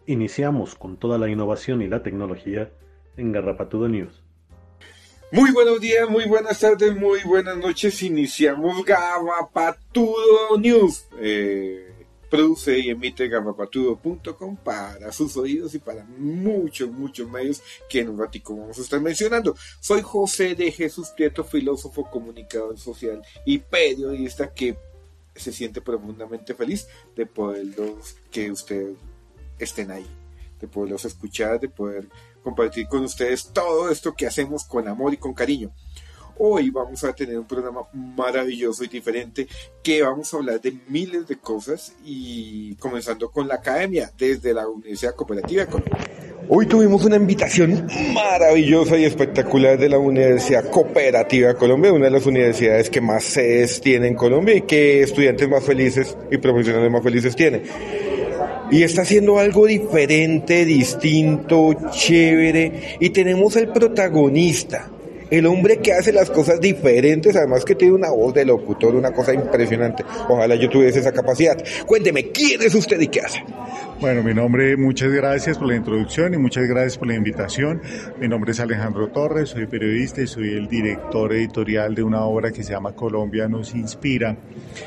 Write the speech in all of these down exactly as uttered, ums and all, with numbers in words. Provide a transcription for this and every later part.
Iniciamos con toda la innovación y la tecnología en Garrapatudo News. Muy buenos días, muy buenas tardes, muy buenas noches. Iniciamos Garrapatudo News. Eh, produce y emite garrapatudo punto com para sus oídos y para muchos, muchos medios que en un ratico vamos a estar mencionando. Soy José de Jesús Prieto, filósofo, comunicador social y periodista que se siente profundamente feliz de poderlos, que ustedes estén ahí, de poderlos escuchar, de poder compartir con ustedes todo esto que hacemos con amor y con cariño. Hoy vamos a tener un programa maravilloso y diferente, que vamos a hablar de miles de cosas, y comenzando con la academia desde la Universidad Cooperativa de Colombia. Hoy tuvimos una invitación maravillosa y espectacular de la Universidad Cooperativa de Colombia, una de las universidades que más sedes tiene en Colombia y que estudiantes más felices y profesionales más felices tiene. Y está haciendo algo diferente, distinto, chévere, y tenemos al protagonista, el hombre que hace las cosas diferentes, además que tiene una voz de locutor, una cosa impresionante. Ojalá yo tuviese esa capacidad. Cuénteme, ¿quién es usted y qué hace? Bueno, mi nombre, muchas gracias por la introducción y muchas gracias por la invitación. Mi nombre es Alejandro Torres, soy periodista y soy el director editorial de una obra que se llama Colombia nos inspira,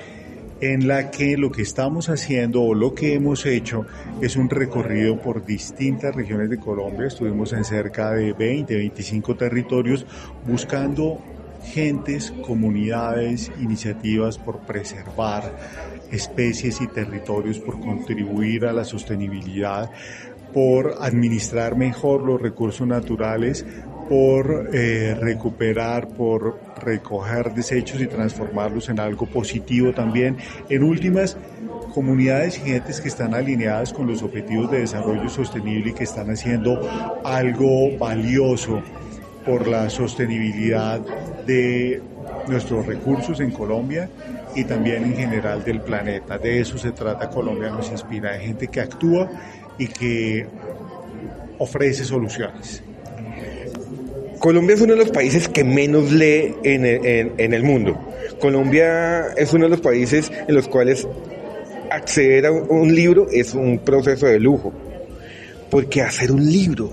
en la que lo que estamos haciendo o lo que hemos hecho es un recorrido por distintas regiones de Colombia. Estuvimos en cerca de veinte, veinticinco territorios buscando gentes, comunidades, iniciativas por preservar especies y territorios, por contribuir a la sostenibilidad, por administrar mejor los recursos naturales, por eh, recuperar, por recoger desechos y transformarlos en algo positivo también. En últimas, comunidades y gentes que están alineadas con los objetivos de desarrollo sostenible y que están haciendo algo valioso por la sostenibilidad de nuestros recursos en Colombia y también en general del planeta. De eso se trata Colombia nos inspira, de gente que actúa y que ofrece soluciones. Colombia es uno de los países que menos lee en el, en, en el mundo. Colombia es uno de los países en los cuales acceder a un libro es un proceso de lujo. ¿Por qué hacer un libro?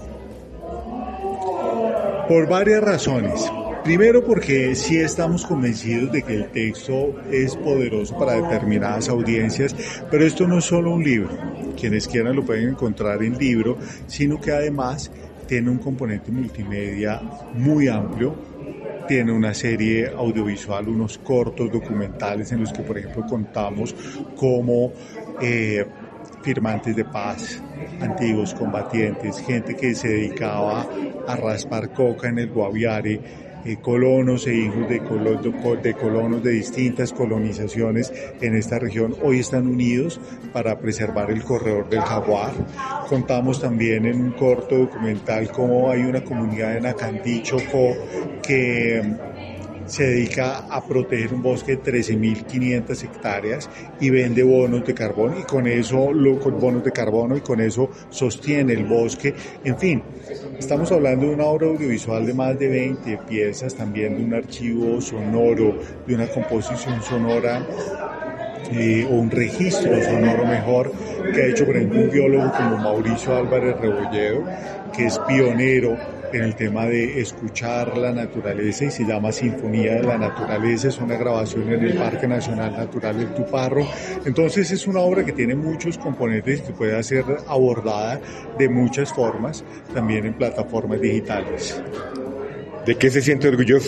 Por varias razones. Primero, porque sí estamos convencidos de que el texto es poderoso para determinadas audiencias, pero esto no es solo un libro. Quienes quieran lo pueden encontrar en libro, sino que además tiene un componente multimedia muy amplio, tiene una serie audiovisual, unos cortos documentales en los que, por ejemplo, contamos cómo eh, firmantes de paz, antiguos combatientes, gente que se dedicaba a raspar coca en el Guaviare, Eh, colonos e hijos de, colo- de colonos de distintas colonizaciones en esta región, hoy están unidos para preservar el corredor del jaguar. Contamos también en un corto documental cómo hay una comunidad en Acandí, Chocó, que se dedica a proteger un bosque de trece mil quinientas hectáreas y vende bonos de carbono, y con eso, lo, con bonos de carbono, y con eso sostiene el bosque. En fin, estamos hablando de una obra audiovisual de más de veinte piezas, también de un archivo sonoro, de una composición sonora, eh, o un registro sonoro mejor, que ha hecho, por ejemplo, un biólogo como Mauricio Álvarez Rebolledo, que es pionero en el tema de escuchar la naturaleza y se llama Sinfonía de la Naturaleza. Es una grabación en el Parque Nacional Natural del Tuparro. Entonces es una obra que tiene muchos componentes que puede ser abordada de muchas formas, también en plataformas digitales. ¿De qué se siente orgulloso?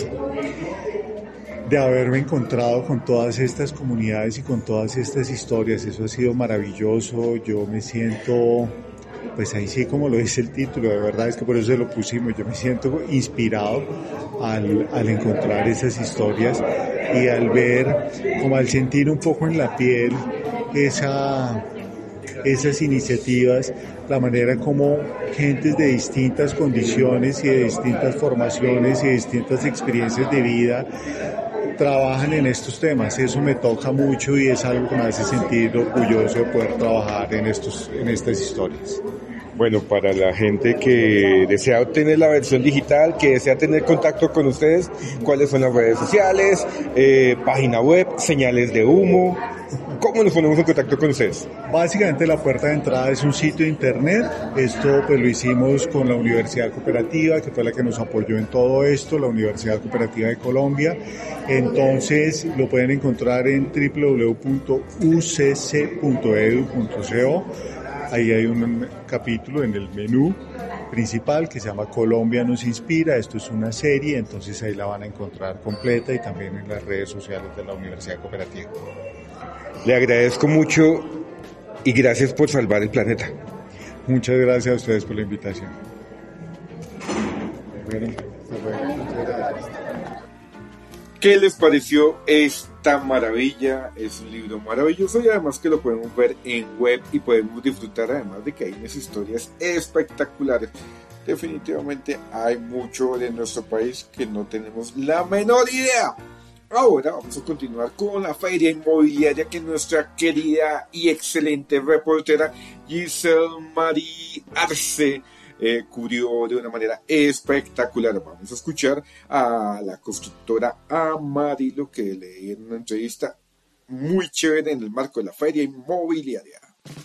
De haberme encontrado con todas estas comunidades y con todas estas historias. Eso ha sido maravilloso. Yo me siento, pues ahí sí, como lo dice el título, de verdad es que por eso lo pusimos, yo me siento inspirado al, al encontrar esas historias y al ver, como al sentir un poco en la piel esa, esas iniciativas, la manera como gentes de distintas condiciones y de distintas formaciones y de distintas experiencias de vida trabajan en estos temas. Eso me toca mucho y es algo que me hace sentir orgulloso de poder trabajar en, estos, en estas historias. Bueno, para la gente que desea obtener la versión digital, que desea tener contacto con ustedes, ¿cuáles son las redes sociales, eh, página web, señales de humo? ¿cómo nos ponemos en contacto con ustedes? Básicamente la puerta de entrada es un sitio de internet. Esto pues lo hicimos con la Universidad Cooperativa, que fue la que nos apoyó en todo esto, la Universidad Cooperativa de Colombia. Entonces lo pueden encontrar en doble u doble u doble u punto u c c punto e d u punto co. Ahí hay un capítulo en el menú principal que se llama Colombia nos inspira. Esto es una serie, entonces ahí la van a encontrar completa y también en las redes sociales de la Universidad Cooperativa. Le agradezco mucho y gracias por salvar el planeta. Muchas gracias a ustedes por la invitación. Bueno, ¿qué les pareció esta maravilla? Es un libro maravilloso y además que lo podemos ver en web y podemos disfrutar, además de que hay unas historias espectaculares. Definitivamente hay mucho de nuestro país que no tenemos la menor idea. Ahora vamos a continuar con la feria inmobiliaria que nuestra querida y excelente reportera Giselle Marie Arce eh, cubrió de una manera espectacular. Vamos a escuchar a la constructora Amarillo, que leí en una entrevista muy chévere en el marco de la feria inmobiliaria.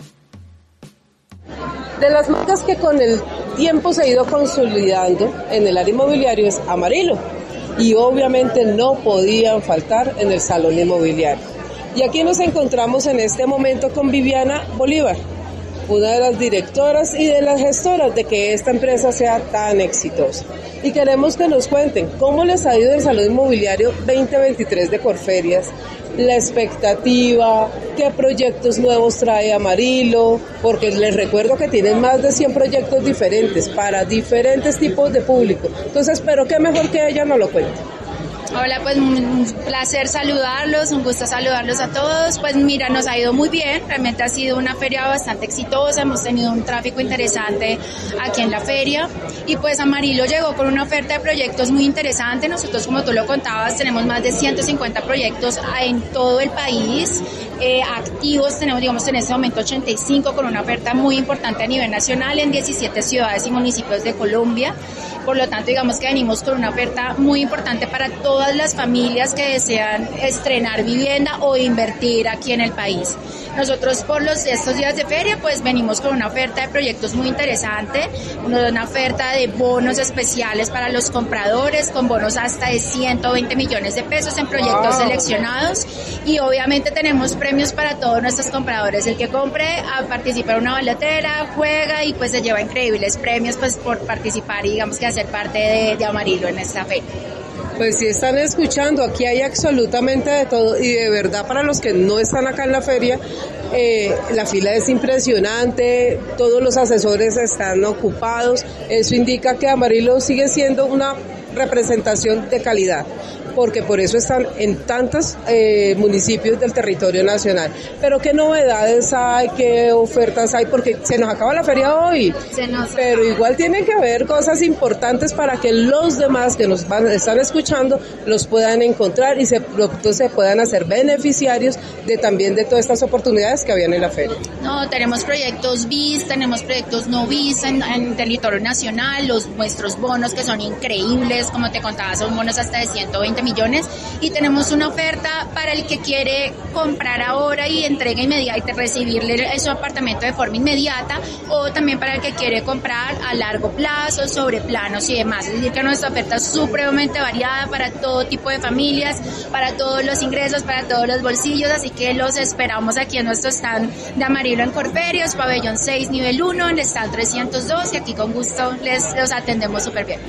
De las marcas que con el tiempo se ha ido consolidando en el área inmobiliaria es Amarillo, y obviamente no podían faltar en el salón inmobiliario. Y aquí nos encontramos en este momento con Viviana Bolívar, una de las directoras y de las gestoras de que esta empresa sea tan exitosa. Y queremos que nos cuenten cómo les ha ido el salón inmobiliario veinte veintitrés de Corferias, la expectativa, qué proyectos nuevos trae Amarillo, porque les recuerdo que tienen más de cien proyectos diferentes para diferentes tipos de público. Entonces, pero qué mejor que ella nos lo cuente. Hola, pues un placer saludarlos, un gusto saludarlos a todos. Pues mira, nos ha ido muy bien, realmente ha sido una feria bastante exitosa, hemos tenido un tráfico interesante aquí en la feria y pues Amarillo llegó con una oferta de proyectos muy interesante. Nosotros, como tú lo contabas, tenemos más de ciento cincuenta proyectos en todo el país, eh, activos, tenemos digamos en este momento ochenta y cinco con una oferta muy importante a nivel nacional en diecisiete ciudades y municipios de Colombia. Por lo tanto, digamos que venimos con una oferta muy importante para todas las familias que desean estrenar vivienda o invertir aquí en el país. Nosotros por los estos días de feria pues venimos con una oferta de proyectos muy interesante, una oferta de bonos especiales para los compradores con bonos hasta de ciento veinte millones de pesos en proyectos wow. seleccionados y obviamente tenemos premios para todos nuestros compradores. El que compre a participar en una balotera, juega y pues se lleva increíbles premios pues por participar y digamos que hacer parte de, de Amarillo en esta feria. Pues si están escuchando, aquí hay absolutamente de todo y de verdad para los que no están acá en la feria, eh, la fila es impresionante, todos los asesores están ocupados, eso indica que Amarillo sigue siendo una representación de calidad, porque por eso están en tantos eh, municipios del territorio nacional. Pero qué novedades hay, qué ofertas hay, porque se nos acaba la feria hoy, se nos pero acaba. Igual tienen que haber cosas importantes para que los demás que nos van, están escuchando los puedan encontrar y se, se puedan hacer beneficiarios de también de todas estas oportunidades que habían en la feria. No, tenemos proyectos B I S, tenemos proyectos no B I S en, en territorio nacional, los nuestros bonos que son increíbles, como te contaba, son bonos hasta de ciento veinte millones y tenemos una oferta para el que quiere comprar ahora y entrega inmediata y recibirle su apartamento de forma inmediata o también para el que quiere comprar a largo plazo, sobre planos y demás. Es decir, que nuestra oferta es supremamente variada para todo tipo de familias, para todos los ingresos, para todos los bolsillos, así que los esperamos aquí en nuestro stand de Amarillo en Corferias, pabellón seis, nivel uno, en el stand trescientos dos y aquí con gusto les los atendemos súper bien.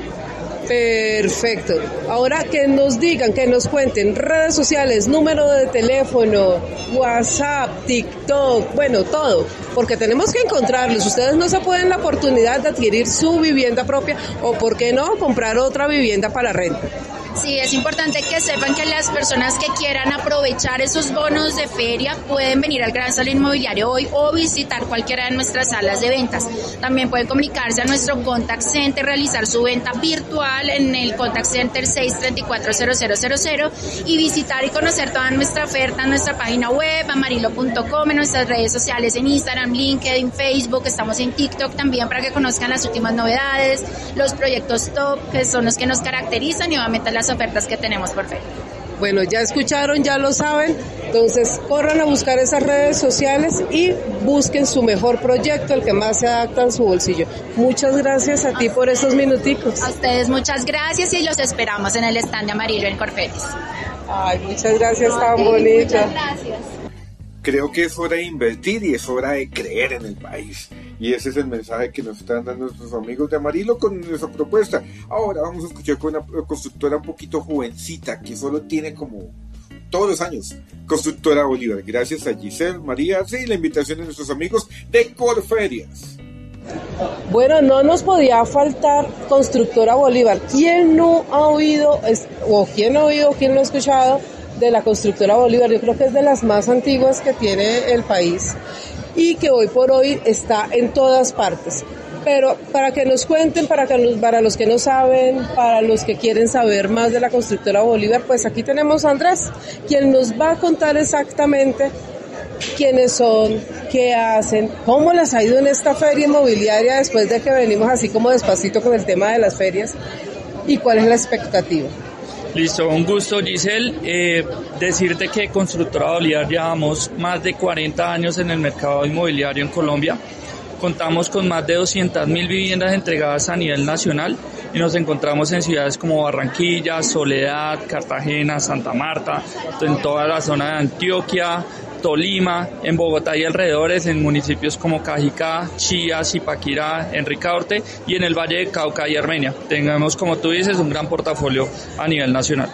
Perfecto. Ahora que nos digan, que nos cuenten redes sociales, número de teléfono, WhatsApp, TikTok, bueno, todo, porque tenemos que encontrarlos. Ustedes no se pueden la oportunidad de adquirir su vivienda propia o, ¿por qué no?, comprar otra vivienda para renta. Sí, es importante que sepan que las personas que quieran aprovechar esos bonos de feria pueden venir al Gran Salón Inmobiliario hoy o visitar cualquiera de nuestras salas de ventas. También pueden comunicarse a nuestro contact center, realizar su venta virtual en el contact center seis tres cuatro cero cero cero cero y visitar y conocer toda nuestra oferta en nuestra página web, amarillo punto com, en nuestras redes sociales, en Instagram, LinkedIn, Facebook, estamos en TikTok también para que conozcan las últimas novedades, los proyectos top que son los que nos caracterizan y obviamente las ofertas que tenemos por feria. Bueno, ya escucharon, ya lo saben, Entonces, corran a buscar esas redes sociales y busquen su mejor proyecto, el que más se adapta a su bolsillo. Muchas gracias a ti por estos minuticos. A ustedes muchas gracias y los esperamos en el stand de Amarillo en Corferias. Ay, muchas gracias, tan okay, bonito. Muchas gracias. Creo que es hora de invertir y es hora de creer en el país. Y ese es el mensaje que nos están dando nuestros amigos de Amarillo con nuestra propuesta. Ahora vamos a escuchar con una constructora un poquito jovencita que solo tiene como todos los años, Constructora Bolívar. Gracias a Giselle, María, sí, la invitación de nuestros amigos de Corferias. Bueno, no nos podía faltar Constructora Bolívar. ¿Quién no ha oído, o quién ha oído, quién no ha escuchado de la Constructora Bolívar? Yo creo que es de las más antiguas que tiene el país y que hoy por hoy está en todas partes. Pero para que nos cuenten, para, que nos, para los que no saben, para los que quieren saber más de la Constructora Bolívar, pues aquí tenemos a Andrés, quien nos va a contar exactamente quiénes son, qué hacen, cómo les ha ido en esta feria inmobiliaria después de que venimos así como despacito con el tema de las ferias y cuál es la expectativa. Listo, un gusto, Giselle. Eh, decirte que Constructora Bolívar llevamos más de cuarenta años en el mercado inmobiliario en Colombia. Contamos con más de doscientas mil viviendas entregadas a nivel nacional y nos encontramos en ciudades como Barranquilla, Soledad, Cartagena, Santa Marta, en toda la zona de Antioquia, Tolima, en Bogotá y alrededores, en municipios como Cajicá, Chía, Zipaquirá, Enricaurte y en el Valle de Cauca y Armenia. Tenemos, como tú dices, un gran portafolio a nivel nacional.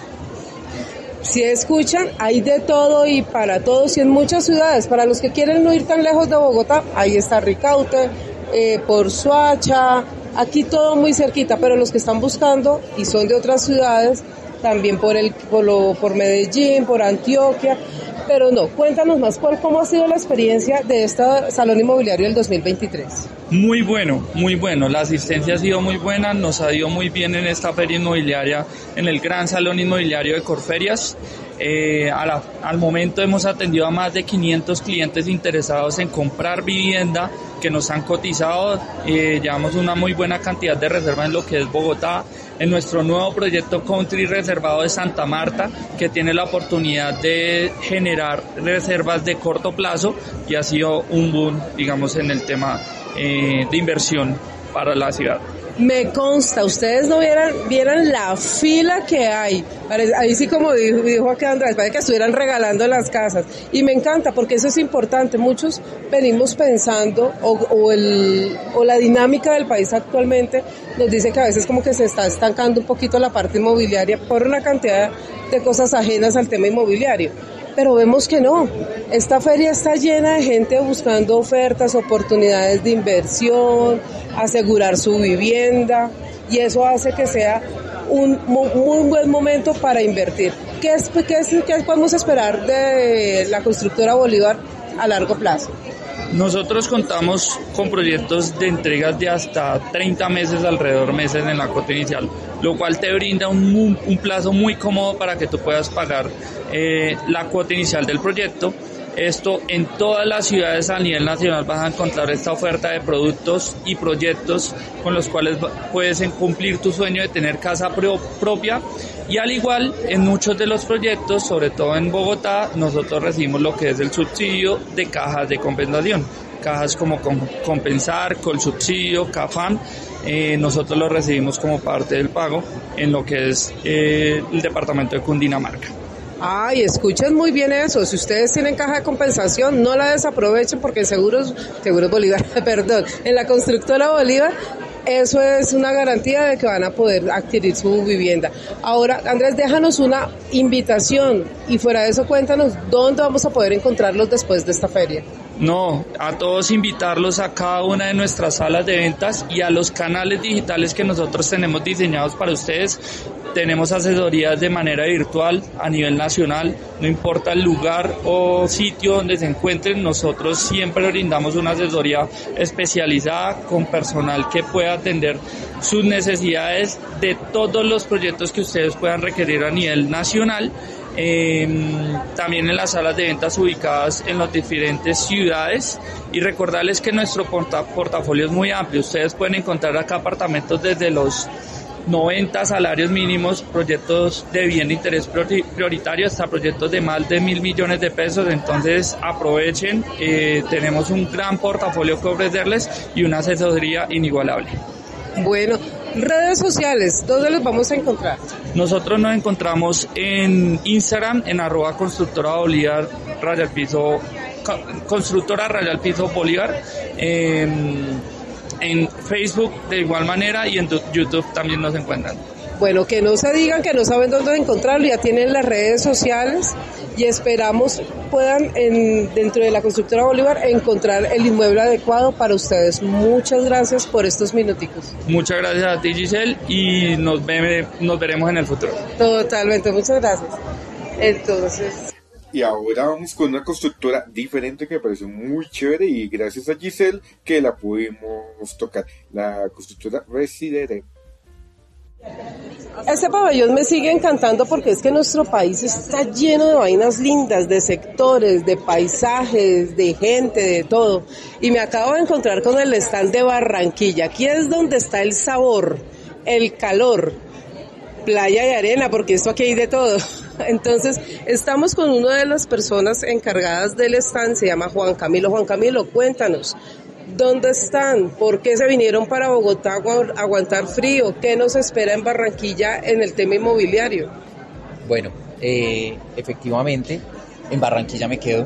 Si escuchan, hay de todo y para todos y en muchas ciudades. Para los que quieren no ir tan lejos de Bogotá, ahí está Ricaurte, eh, por Soacha, aquí todo muy cerquita, pero los que están buscando y son de otras ciudades, también por el por, lo, por Medellín, por Antioquia, pero no, cuéntanos más, ¿cuál, ¿cómo ha sido la experiencia de este Salón Inmobiliario del dos mil veintitrés? Muy bueno, muy bueno, la asistencia ha sido muy buena, nos ha ido muy bien en esta feria inmobiliaria, en el Gran Salón Inmobiliario de Corferias. Eh, a la, al momento hemos atendido a más de quinientos clientes interesados en comprar vivienda que nos han cotizado, eh, llevamos una muy buena cantidad de reservas en lo que es Bogotá, en nuestro nuevo proyecto Country reservado de Santa Marta, que tiene la oportunidad de generar reservas de corto plazo y ha sido un boom, digamos, en el tema eh, de inversión para la ciudad. Me consta, ustedes no vieran, vieran la fila que hay, ahí sí como dijo, dijo aquí Andrés, parece que estuvieran regalando las casas, y me encanta porque eso es importante, muchos venimos pensando, o, o, el, o la dinámica del país actualmente nos dice que a veces como que se está estancando un poquito la parte inmobiliaria por una cantidad de cosas ajenas al tema inmobiliario. Pero vemos que no, esta feria está llena de gente buscando ofertas, oportunidades de inversión, asegurar su vivienda, y eso hace que sea un muy, muy buen momento para invertir. ¿Qué, es, qué, es, ¿Qué podemos esperar de la Constructora Bolívar a largo plazo? Nosotros contamos con proyectos de entregas de hasta treinta meses, alrededor meses en la cuota inicial, lo cual te brinda un, un plazo muy cómodo para que tú puedas pagar eh, la cuota inicial del proyecto. Esto en todas las ciudades a nivel nacional vas a encontrar esta oferta de productos y proyectos con los cuales puedes cumplir tu sueño de tener casa pro- propia y al igual en muchos de los proyectos, sobre todo en Bogotá, nosotros recibimos lo que es el subsidio de cajas de compensación, cajas como Compensar, Colsubsidio, Cafam, eh, nosotros lo recibimos como parte del pago en lo que es eh, el departamento de Cundinamarca. Ay, escuchen muy bien eso. Si ustedes tienen caja de compensación, no la desaprovechen porque seguros, seguros Bolívar, perdón, en la Constructora Bolívar, eso es una garantía de que van a poder adquirir su vivienda. Ahora, Andrés, déjanos una invitación y fuera de eso cuéntanos dónde vamos a poder encontrarlos después de esta feria. No, a todos invitarlos a cada una de nuestras salas de ventas y a los canales digitales que nosotros tenemos diseñados para ustedes. Tenemos asesorías de manera virtual a nivel nacional, no importa el lugar o sitio donde se encuentren, nosotros siempre brindamos una asesoría especializada con personal que pueda atender sus necesidades de todos los proyectos que ustedes puedan requerir a nivel nacional. Eh, también en las salas de ventas ubicadas en las diferentes ciudades y recordarles que nuestro porta- portafolio es muy amplio. Ustedes pueden encontrar acá apartamentos desde los noventa salarios mínimos, proyectos de bien de interés prioritario hasta proyectos de más de mil millones de pesos. Entonces aprovechen, eh, tenemos un gran portafolio que ofrecerles y una asesoría inigualable. Bueno, redes sociales, ¿dónde los vamos a encontrar? Nosotros nos encontramos en Instagram, en arroba constructora Bolívar, raya al piso, constructora raya al piso Bolívar, en, en Facebook de igual manera y en YouTube también nos encuentran. Bueno, que no se digan que no saben dónde encontrarlo, ya tienen las redes sociales y esperamos puedan en, dentro de la constructora Bolívar encontrar el inmueble adecuado para ustedes. Muchas gracias por estos minuticos. Muchas gracias a ti, Giselle, y nos, ve, nos veremos en el futuro. Totalmente, muchas gracias. Entonces... Y ahora vamos con una constructora diferente que me pareció muy chévere y gracias a Giselle que la pudimos tocar, la constructora Residere. Este pabellón me sigue encantando porque es que nuestro país está lleno de vainas lindas, de sectores, de paisajes, de gente, de todo. Y me acabo de encontrar con el stand de Barranquilla. Aquí es donde está el sabor, el calor, playa y arena, porque esto aquí hay de todo. Entonces, estamos con una de las personas encargadas del stand, se llama Juan Camilo. Juan Camilo, cuéntanos. ¿Dónde están? ¿Por qué se vinieron para Bogotá a aguantar frío? ¿Qué nos espera en Barranquilla en el tema inmobiliario? Bueno, eh, efectivamente, en Barranquilla me quedo.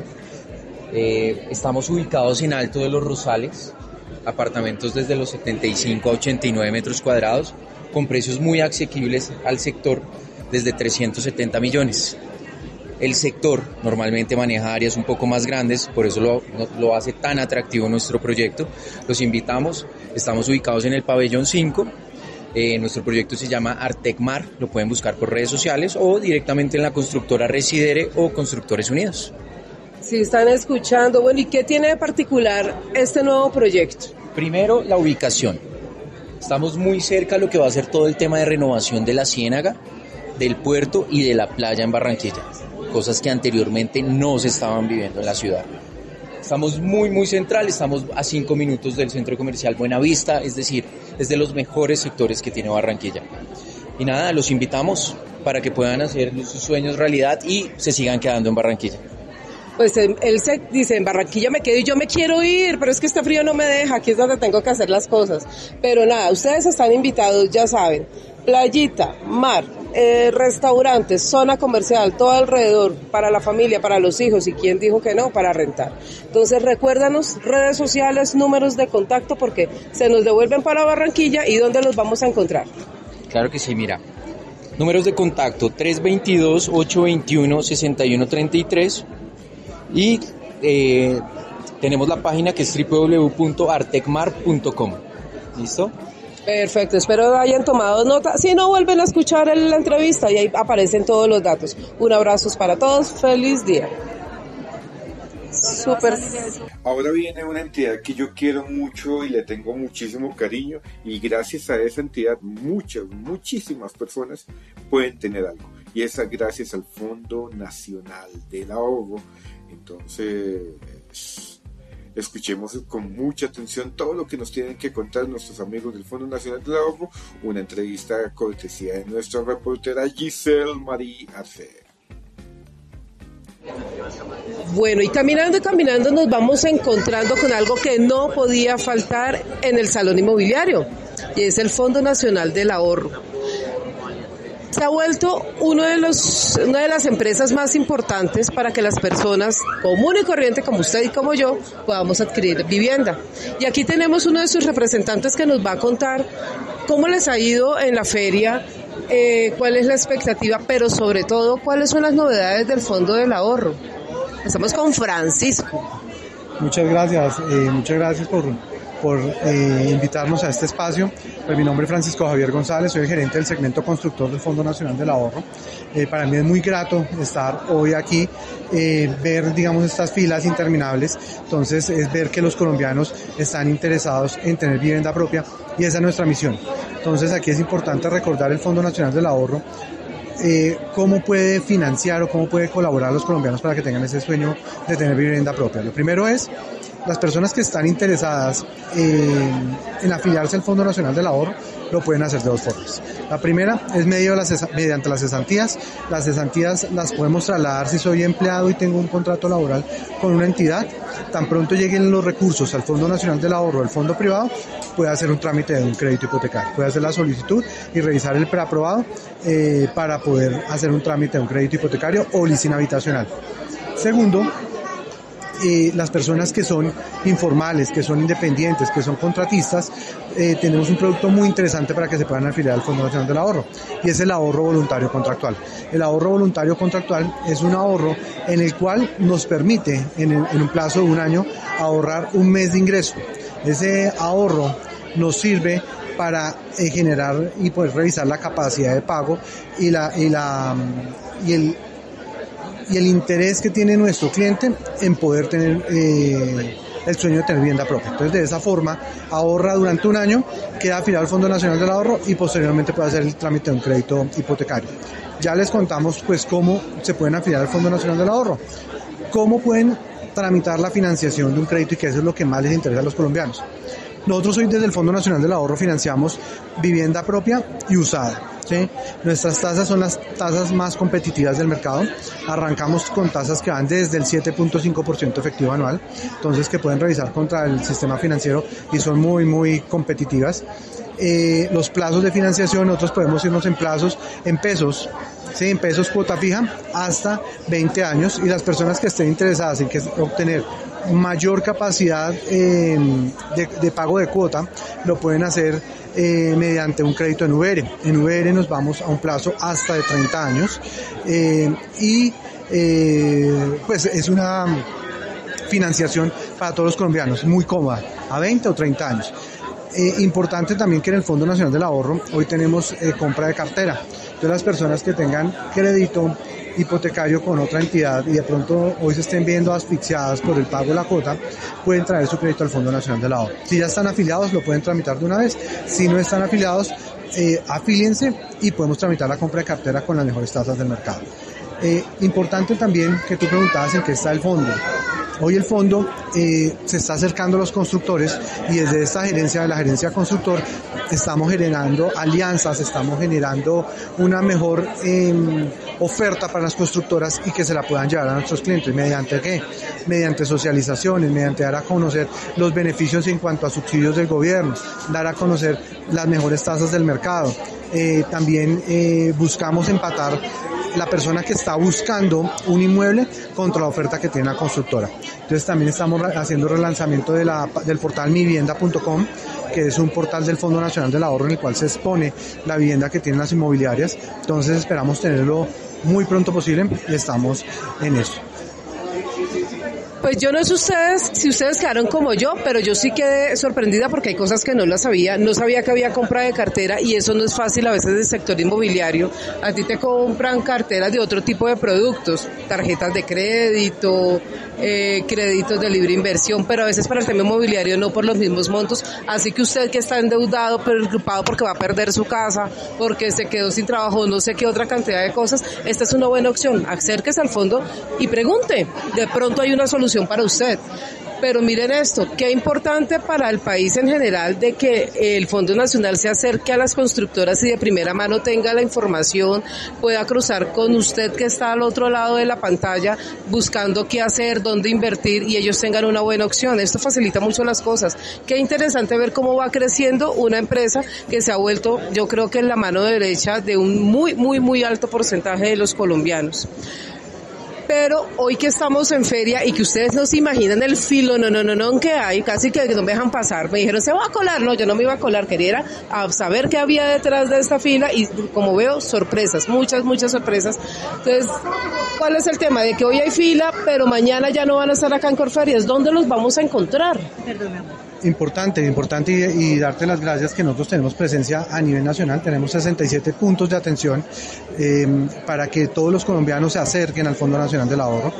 Eh, estamos ubicados en Alto de los Rosales, apartamentos desde los setenta y cinco a ochenta y nueve metros cuadrados, con precios muy asequibles al sector, desde trescientos setenta millones. El sector normalmente maneja áreas un poco más grandes, por eso lo, lo hace tan atractivo nuestro proyecto. Los invitamos, estamos ubicados en el pabellón cinco, eh, nuestro proyecto se llama Artecmar, lo pueden buscar por redes sociales o directamente en la constructora Residere o Constructores Unidos. Si están escuchando, bueno, ¿y qué tiene de particular este nuevo proyecto? Primero, la ubicación. Estamos muy cerca a lo que va a ser todo el tema de renovación de la ciénaga, del puerto y de la playa en Barranquilla. Cosas que anteriormente no se estaban viviendo en la ciudad. Estamos muy muy central, estamos a cinco minutos del centro comercial Buenavista, es decir, es de los mejores sectores que tiene Barranquilla. Y nada, los invitamos para que puedan hacer sus sueños realidad y se sigan quedando en Barranquilla. Pues él, él se dice, en Barranquilla me quedo y yo me quiero ir, pero es que este frío no me deja, aquí es donde tengo que hacer las cosas. Pero nada, ustedes están invitados, ya saben, playita, mar, eh, restaurantes, zona comercial, todo alrededor, para la familia, para los hijos, y quién dijo que no, para rentar. Entonces recuérdanos, redes sociales, números de contacto, porque se nos devuelven para Barranquilla y ¿dónde los vamos a encontrar? Claro que sí, mira, números de contacto tres dos dos, ocho dos uno, seis uno tres tres y eh, tenemos la página que es doble u doble u doble u punto artecmar punto com. ¿Listo? Perfecto, espero hayan tomado nota. Si no, vuelven a escuchar el, la entrevista y ahí aparecen todos los datos. Un abrazo para todos, feliz día. Súper. Ahora viene una entidad que yo quiero mucho y le tengo muchísimo cariño, y gracias a esa entidad muchas, muchísimas personas pueden tener algo, y es gracias al Fondo Nacional del Ahorro. Entonces, escuchemos con mucha atención todo lo que nos tienen que contar nuestros amigos del Fondo Nacional del Ahorro. Una entrevista cortesía de nuestra reportera Giselle Marie Arce. Bueno, y caminando y caminando nos vamos encontrando con algo que no podía faltar en el salón inmobiliario, y es el Fondo Nacional del Ahorro. Se ha vuelto uno de los, una de las empresas más importantes para que las personas común y corriente como usted y como yo podamos adquirir vivienda. Y aquí tenemos uno de sus representantes que nos va a contar cómo les ha ido en la feria, eh, cuál es la expectativa, pero sobre todo cuáles son las novedades del Fondo del Ahorro. Estamos con Francisco. Muchas gracias, eh, muchas gracias por... por eh, invitarnos a este espacio. Pues mi nombre es Francisco Javier González, soy el gerente del segmento constructor del Fondo Nacional del Ahorro. Eh, para mí es muy grato estar hoy aquí, eh, ver, digamos, estas filas interminables. Entonces, es ver que los colombianos están interesados en tener vivienda propia, y esa es nuestra misión. Entonces, aquí es importante recordar el Fondo Nacional del Ahorro, eh, cómo puede financiar o cómo puede colaborar a los colombianos para que tengan ese sueño de tener vivienda propia. Lo primero es las personas que están interesadas eh, en afiliarse al Fondo Nacional del Ahorro lo pueden hacer de dos formas. La primera es medio de las, mediante las cesantías. Las cesantías las podemos trasladar si soy empleado y tengo un contrato laboral con una entidad. Tan pronto lleguen los recursos al Fondo Nacional del Ahorro, al fondo privado, puede hacer un trámite de un crédito hipotecario. Puede hacer la solicitud y revisar el preaprobado eh, para poder hacer un trámite de un crédito hipotecario o leasing habitacional. Segundo, Eh, las personas que son informales, que son independientes, que son contratistas, eh, tenemos un producto muy interesante para que se puedan afiliar al Fondo Nacional del Ahorro, y es el ahorro voluntario contractual. El ahorro voluntario contractual es un ahorro en el cual nos permite, en, el, en un plazo de un año, ahorrar un mes de ingreso. Ese ahorro nos sirve para eh, generar y poder revisar la capacidad de pago y la y la y el y el interés que tiene nuestro cliente en poder tener eh, el sueño de tener vivienda propia. Entonces, de esa forma, ahorra durante un año, queda afiliado al Fondo Nacional del Ahorro y posteriormente puede hacer el trámite de un crédito hipotecario. Ya les contamos pues cómo se pueden afiliar al Fondo Nacional del Ahorro, cómo pueden tramitar la financiación de un crédito, y que eso es lo que más les interesa a los colombianos. Nosotros hoy desde el Fondo Nacional del Ahorro financiamos vivienda propia y usada. ¿Sí? Nuestras tasas son las tasas más competitivas del mercado. Arrancamos con tasas que van desde el siete punto cinco por ciento efectivo anual, entonces que pueden revisar contra el sistema financiero y son muy muy competitivas. Eh, los plazos de financiación, nosotros podemos irnos en plazos en pesos, ¿sí? En pesos cuota fija hasta veinte años, y las personas que estén interesadas en que obtener mayor capacidad eh, de, de pago de cuota lo pueden hacer eh, mediante un crédito en V R. En V R nos vamos a un plazo hasta de treinta años eh, y eh, pues es una financiación para todos los colombianos muy cómoda, a veinte o treinta años. Eh, importante también que en el Fondo Nacional del Ahorro hoy tenemos eh, compra de cartera. Entonces las personas que tengan crédito hipotecario con otra entidad y de pronto hoy se estén viendo asfixiadas por el pago de la cuota, pueden traer su crédito al Fondo Nacional del Ahorro. Si ya están afiliados, lo pueden tramitar de una vez. Si no están afiliados, eh, afíliense y podemos tramitar la compra de cartera con las mejores tasas del mercado. Eh, importante también que tú preguntabas en qué está el fondo. Hoy el fondo eh, se está acercando a los constructores, y desde esta gerencia de la gerencia constructor estamos generando alianzas, estamos generando una mejor eh, oferta para las constructoras y que se la puedan llevar a nuestros clientes. ¿Mediante qué? Mediante socializaciones, mediante dar a conocer los beneficios en cuanto a subsidios del gobierno, dar a conocer las mejores tasas del mercado. Eh, también eh, buscamos empatar la persona que está buscando un inmueble contra la oferta que tiene la constructora. Entonces también estamos haciendo relanzamiento de la, del portal mi vivienda punto com, que es un portal del Fondo Nacional del Ahorro en el cual se expone la vivienda que tienen las inmobiliarias. Entonces esperamos tenerlo muy pronto posible y estamos en eso. Pues yo no sé ustedes, si ustedes quedaron como yo, pero yo sí quedé sorprendida porque hay cosas que no las sabía. No sabía que había compra de cartera, y eso no es fácil a veces del sector inmobiliario. A ti te compran carteras de otro tipo de productos, tarjetas de crédito, eh, créditos de libre inversión, pero a veces para el tema inmobiliario no por los mismos montos. Así que usted que está endeudado, preocupado porque va a perder su casa, porque se quedó sin trabajo, no sé qué otra cantidad de cosas, esta es una buena opción. Acérquese al fondo y pregunte. De pronto hay una solución para usted. Pero miren esto, qué importante para el país en general de que el Fondo Nacional se acerque a las constructoras y de primera mano tenga la información, pueda cruzar con usted que está al otro lado de la pantalla buscando qué hacer, dónde invertir, y ellos tengan una buena opción. Esto facilita mucho las cosas. Qué interesante ver cómo va creciendo una empresa que se ha vuelto, yo creo que en la mano derecha de un muy, muy, muy alto porcentaje de los colombianos. Pero hoy que estamos en feria y que ustedes no se imaginan el filo, no, no, no, no, que hay, casi que no me dejan pasar. Me dijeron, se va a colar. No, yo no me iba a colar, quería a saber qué había detrás de esta fila, y como veo, sorpresas, muchas, muchas sorpresas. Entonces, ¿cuál es el tema? De que hoy hay fila, pero mañana ya no van a estar acá en Corferias. ¿Dónde los vamos a encontrar? Perdón, mi amor. Importante, importante y, y darte las gracias que nosotros tenemos presencia a nivel nacional. Tenemos sesenta y siete puntos de atención eh, para que todos los colombianos se acerquen al Fondo Nacional del Ahorro.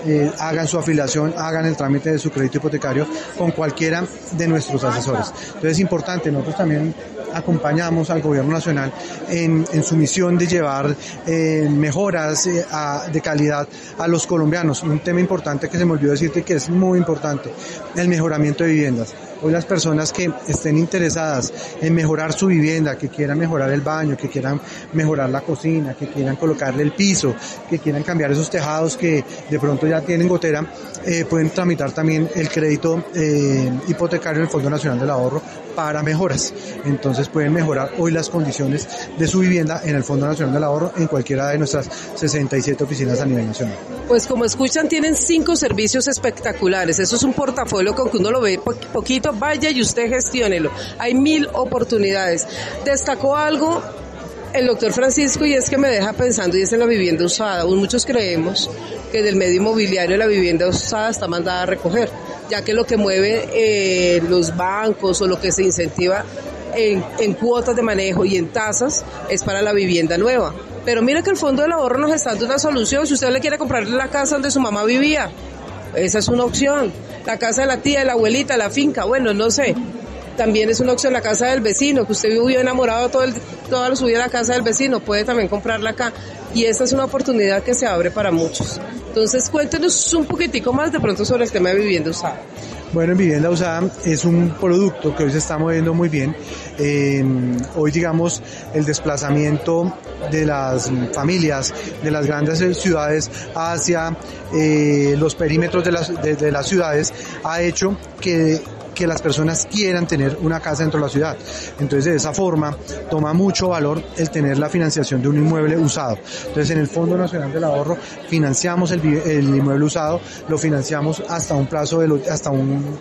eh, hagan su afiliación, hagan el trámite de su crédito hipotecario con cualquiera de nuestros asesores. Entonces es importante, nosotros también acompañamos al gobierno nacional en, en su misión de llevar eh, mejoras eh, a, de calidad a los colombianos. Un tema importante que se me olvidó decirte que es muy importante, el mejoramiento de viviendas. Hoy las personas que estén interesadas en mejorar su vivienda, que quieran mejorar el baño, que quieran mejorar la cocina, que quieran colocarle el piso, que quieran cambiar esos tejados que de pronto ya tienen gotera, eh, pueden tramitar también el crédito eh, hipotecario en el Fondo Nacional del Ahorro para mejoras. Entonces pueden mejorar hoy las condiciones de su vivienda en el Fondo Nacional del Ahorro en cualquiera de nuestras sesenta y siete oficinas a nivel nacional. Pues como escuchan, tienen cinco servicios espectaculares. Eso es un portafolio con que uno lo ve po- poquito, vaya y usted gestiónelo. Hay mil oportunidades. Destacó algo el doctor Francisco y es que me deja pensando y es en la vivienda usada. Muchos creemos que del medio inmobiliario la vivienda usada está mandada a recoger, ya que lo que mueve eh, los bancos o lo que se incentiva en, en cuotas de manejo y en tasas es para la vivienda nueva. Pero mira que el Fondo del Ahorro nos está dando una solución. Si usted le quiere comprar la casa donde su mamá vivía, esa es una opción. La casa de la tía, de la abuelita, la finca, bueno, no sé. También es una opción la casa del vecino, que usted vivió enamorado todo el, toda su vida la casa del vecino, puede también comprarla acá. Y esta es una oportunidad que se abre para muchos. Entonces cuéntenos un poquitico más de pronto sobre el tema de vivienda usada. Bueno, en vivienda usada es un producto que hoy se está moviendo muy bien. Eh, hoy, digamos, el desplazamiento de las familias de las grandes ciudades hacia eh, los perímetros de las, de, de las ciudades ha hecho que que las personas quieran tener una casa dentro de la ciudad. Entonces, de esa forma, toma mucho valor el tener la financiación de un inmueble usado. Entonces, en el Fondo Nacional del Ahorro financiamos el, el inmueble usado, lo financiamos hasta un plazo de lo, hasta un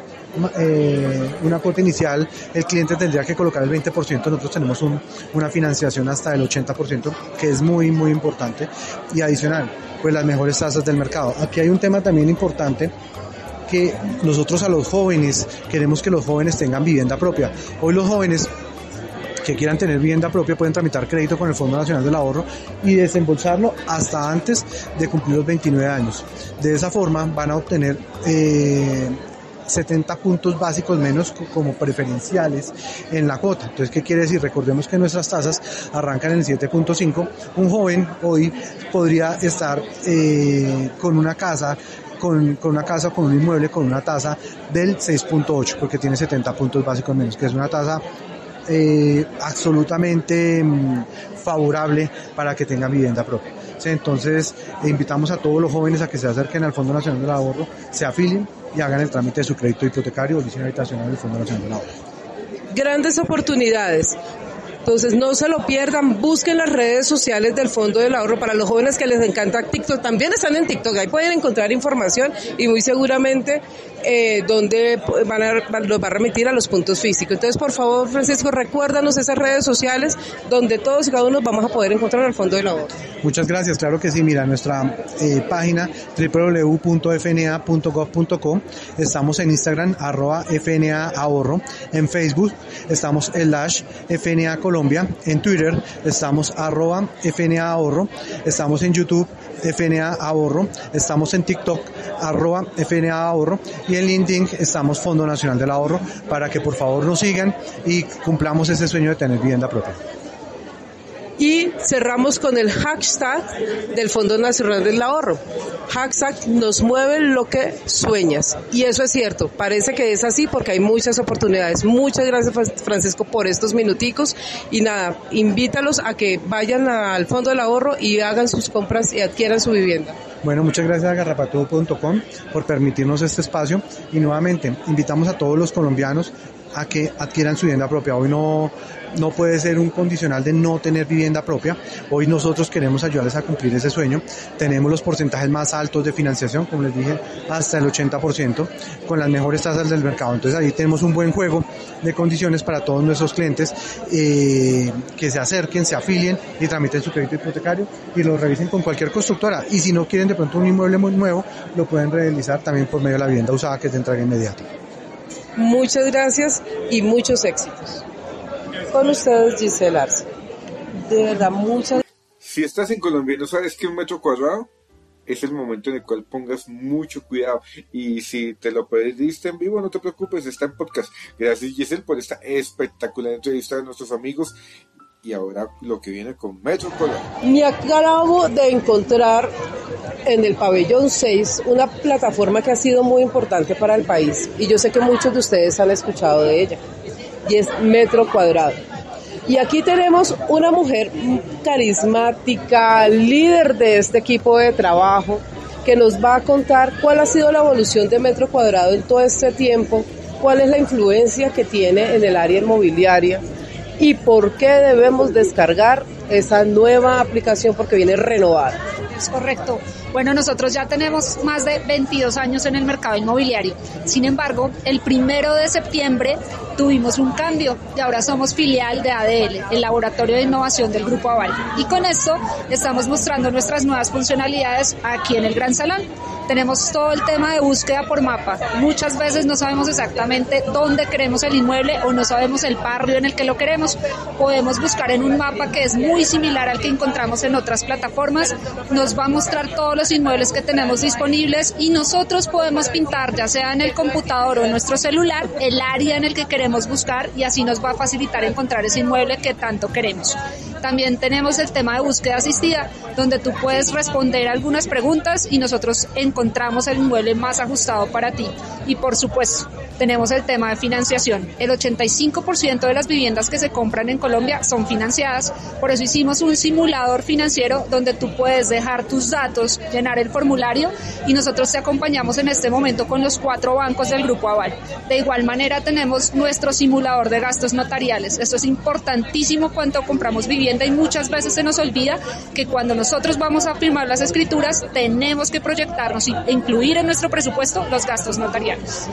Eh, una cuota inicial, el cliente tendría que colocar el veinte por ciento, nosotros tenemos un, una financiación hasta el ochenta por ciento, que es muy muy importante, y adicional, pues las mejores tasas del mercado. Aquí hay un tema también importante, que nosotros a los jóvenes queremos que los jóvenes tengan vivienda propia. Hoy los jóvenes que quieran tener vivienda propia pueden tramitar crédito con el Fondo Nacional del Ahorro y desembolsarlo hasta antes de cumplir los veintinueve años. De esa forma van a obtener eh, setenta puntos básicos menos como preferenciales en la cuota. Entonces, ¿qué quiere decir? Recordemos que nuestras tasas arrancan en el siete punto cinco. Un joven hoy podría estar eh, con una casa Con, con una casa, con un inmueble, con una tasa del seis punto ocho, porque tiene setenta puntos básicos menos, que es una tasa eh, absolutamente mm, favorable para que tengan vivienda propia. ¿Sí? Entonces, invitamos a todos los jóvenes a que se acerquen al Fondo Nacional del Ahorro, se afilien y hagan el trámite de su crédito hipotecario o licencia habitacional del Fondo Nacional del Ahorro. Grandes oportunidades. Entonces no se lo pierdan, busquen las redes sociales del Fondo del Ahorro. Para los jóvenes que les encanta TikTok, también están en TikTok, ahí pueden encontrar información y muy seguramente eh, donde van a, los va a remitir a los puntos físicos. Entonces, por favor, Francisco, recuérdanos esas redes sociales donde todos y cada uno vamos a poder encontrar el Fondo del Ahorro. Muchas gracias, claro que sí. Mira, nuestra eh, página doble u doble u doble u punto f n a punto gov punto co, estamos en Instagram, arroba F N A Ahorro, en Facebook estamos slash F N A Colombia, en Twitter estamos arroba F N A Ahorro, estamos en YouTube F N A Ahorro, estamos en TikTok arroba F N A Ahorro y en LinkedIn estamos Fondo Nacional del Ahorro, para que por favor nos sigan y cumplamos ese sueño de tener vivienda propia. Y cerramos con el hashtag del Fondo Nacional del Ahorro. Hashtag nos mueve lo que sueñas. Y eso es cierto, parece que es así porque hay muchas oportunidades. Muchas gracias, Francisco, por estos minuticos. Y nada, invítalos a que vayan al Fondo del Ahorro y hagan sus compras y adquieran su vivienda. Bueno, muchas gracias a garrapatudo punto com por permitirnos este espacio y nuevamente invitamos a todos los colombianos a que adquieran su vivienda propia. Hoy no, no puede ser un condicional de no tener vivienda propia. Hoy nosotros queremos ayudarles a cumplir ese sueño. Tenemos los porcentajes más altos de financiación, como les dije, hasta el ochenta por ciento, con las mejores tasas del mercado. Entonces ahí tenemos un buen juego de condiciones para todos nuestros clientes eh, que se acerquen, se afilien y tramiten su crédito hipotecario y lo revisen con cualquier constructora. Y si no quieren de pronto un inmueble muy nuevo, lo pueden realizar también por medio de la vivienda usada, que es de entrega inmediata. Muchas gracias y muchos éxitos. Con ustedes, Giselle Arce. De verdad, muchas Si estás en Colombia y no sabes qué es un metro cuadrado, es el momento en el cual pongas mucho cuidado. Y si te lo perdiste en vivo, no te preocupes, está en podcast. Gracias, Giselle, por esta espectacular entrevista de nuestros amigos. Y ahora lo que viene con Metro Cuadrado. Me acabo de encontrar en el pabellón seis una plataforma que ha sido muy importante para el país. Y yo sé que muchos de ustedes han escuchado de ella. Y es Metro Cuadrado. Y aquí tenemos una mujer carismática, líder de este equipo de trabajo, que nos va a contar cuál ha sido la evolución de Metro Cuadrado en todo este tiempo, cuál es la influencia que tiene en el área inmobiliaria y por qué debemos descargar esa nueva aplicación porque viene renovada. Es correcto. Bueno, nosotros ya tenemos más de veintidós años en el mercado inmobiliario. Sin embargo, el primero de septiembre tuvimos un cambio y ahora somos filial de A D L, el Laboratorio de Innovación del Grupo Aval. Y con esto estamos mostrando nuestras nuevas funcionalidades aquí en el Gran Salón. Tenemos todo el tema de búsqueda por mapa. Muchas veces no sabemos exactamente dónde queremos el inmueble o no sabemos el barrio en el que lo queremos. Podemos buscar en un mapa que es muy similar al que encontramos en otras plataformas. Nos va a mostrar todos los inmuebles que tenemos disponibles y nosotros podemos pintar, ya sea en el computador o en nuestro celular, el área en el que queremos buscar y así nos va a facilitar encontrar ese inmueble que tanto queremos. También tenemos el tema de búsqueda asistida, donde tú puedes responder algunas preguntas y nosotros encontramos el inmueble más ajustado para ti. Y por supuesto, tenemos el tema de financiación. El ochenta y cinco por ciento de las viviendas que se compran en Colombia son financiadas, por eso hicimos un simulador financiero donde tú puedes dejar tus datos, llenar el formulario y nosotros te acompañamos en este momento con los cuatro bancos del Grupo Aval. De igual manera tenemos nuestro simulador de gastos notariales. Esto es importantísimo cuando compramos vivienda y muchas veces se nos olvida que cuando nosotros vamos a firmar las escrituras tenemos que proyectarnos e incluir en nuestro presupuesto los gastos notariales.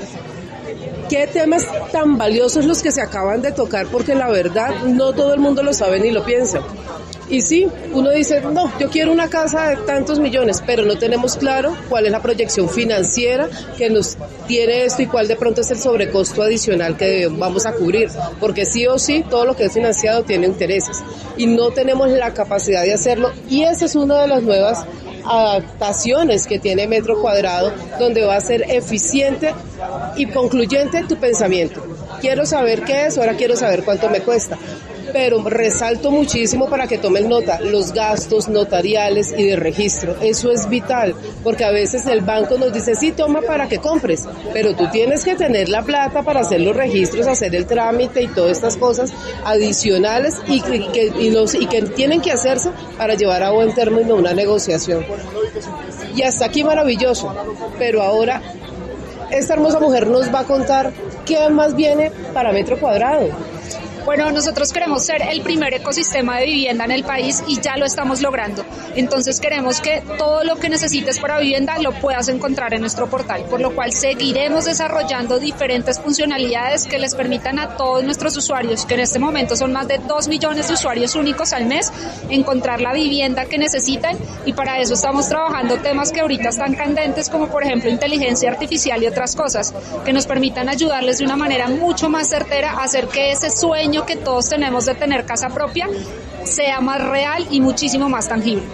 ¿Qué temas tan valiosos los que se acaban de tocar? Porque la verdad no todo el mundo lo sabe ni lo piensa. Y sí, uno dice, no, yo quiero una casa de tantos millones, pero no tenemos claro cuál es la proyección financiera que nos tiene esto y cuál de pronto es el sobrecosto adicional que vamos a cubrir, porque sí o sí todo lo que es financiado tiene intereses y no tenemos la capacidad de hacerlo y esa es una de las nuevas adaptaciones que tiene Metro Cuadrado, donde va a ser eficiente y concluyente tu pensamiento. Quiero saber qué es, ahora quiero saber cuánto me cuesta. Pero resalto muchísimo para que tomen nota, los gastos notariales y de registro, eso es vital, porque a veces el banco nos dice, sí, toma para que compres, pero tú tienes que tener la plata para hacer los registros, hacer el trámite y todas estas cosas adicionales y que, y los, y que tienen que hacerse para llevar a buen término una negociación. Y hasta aquí maravilloso, pero ahora esta hermosa mujer nos va a contar qué más viene para Metro Cuadrado. Bueno, nosotros queremos ser el primer ecosistema de vivienda en el país y ya lo estamos logrando. Entonces queremos que todo lo que necesites para vivienda lo puedas encontrar en nuestro portal, por lo cual seguiremos desarrollando diferentes funcionalidades que les permitan a todos nuestros usuarios, que en este momento son más de dos millones de usuarios únicos al mes, encontrar la vivienda que necesitan y para eso estamos trabajando temas que ahorita están candentes como por ejemplo inteligencia artificial y otras cosas que nos permitan ayudarles de una manera mucho más certera a hacer que ese sueño que todos tenemos de tener casa propia sea más real y muchísimo más tangible.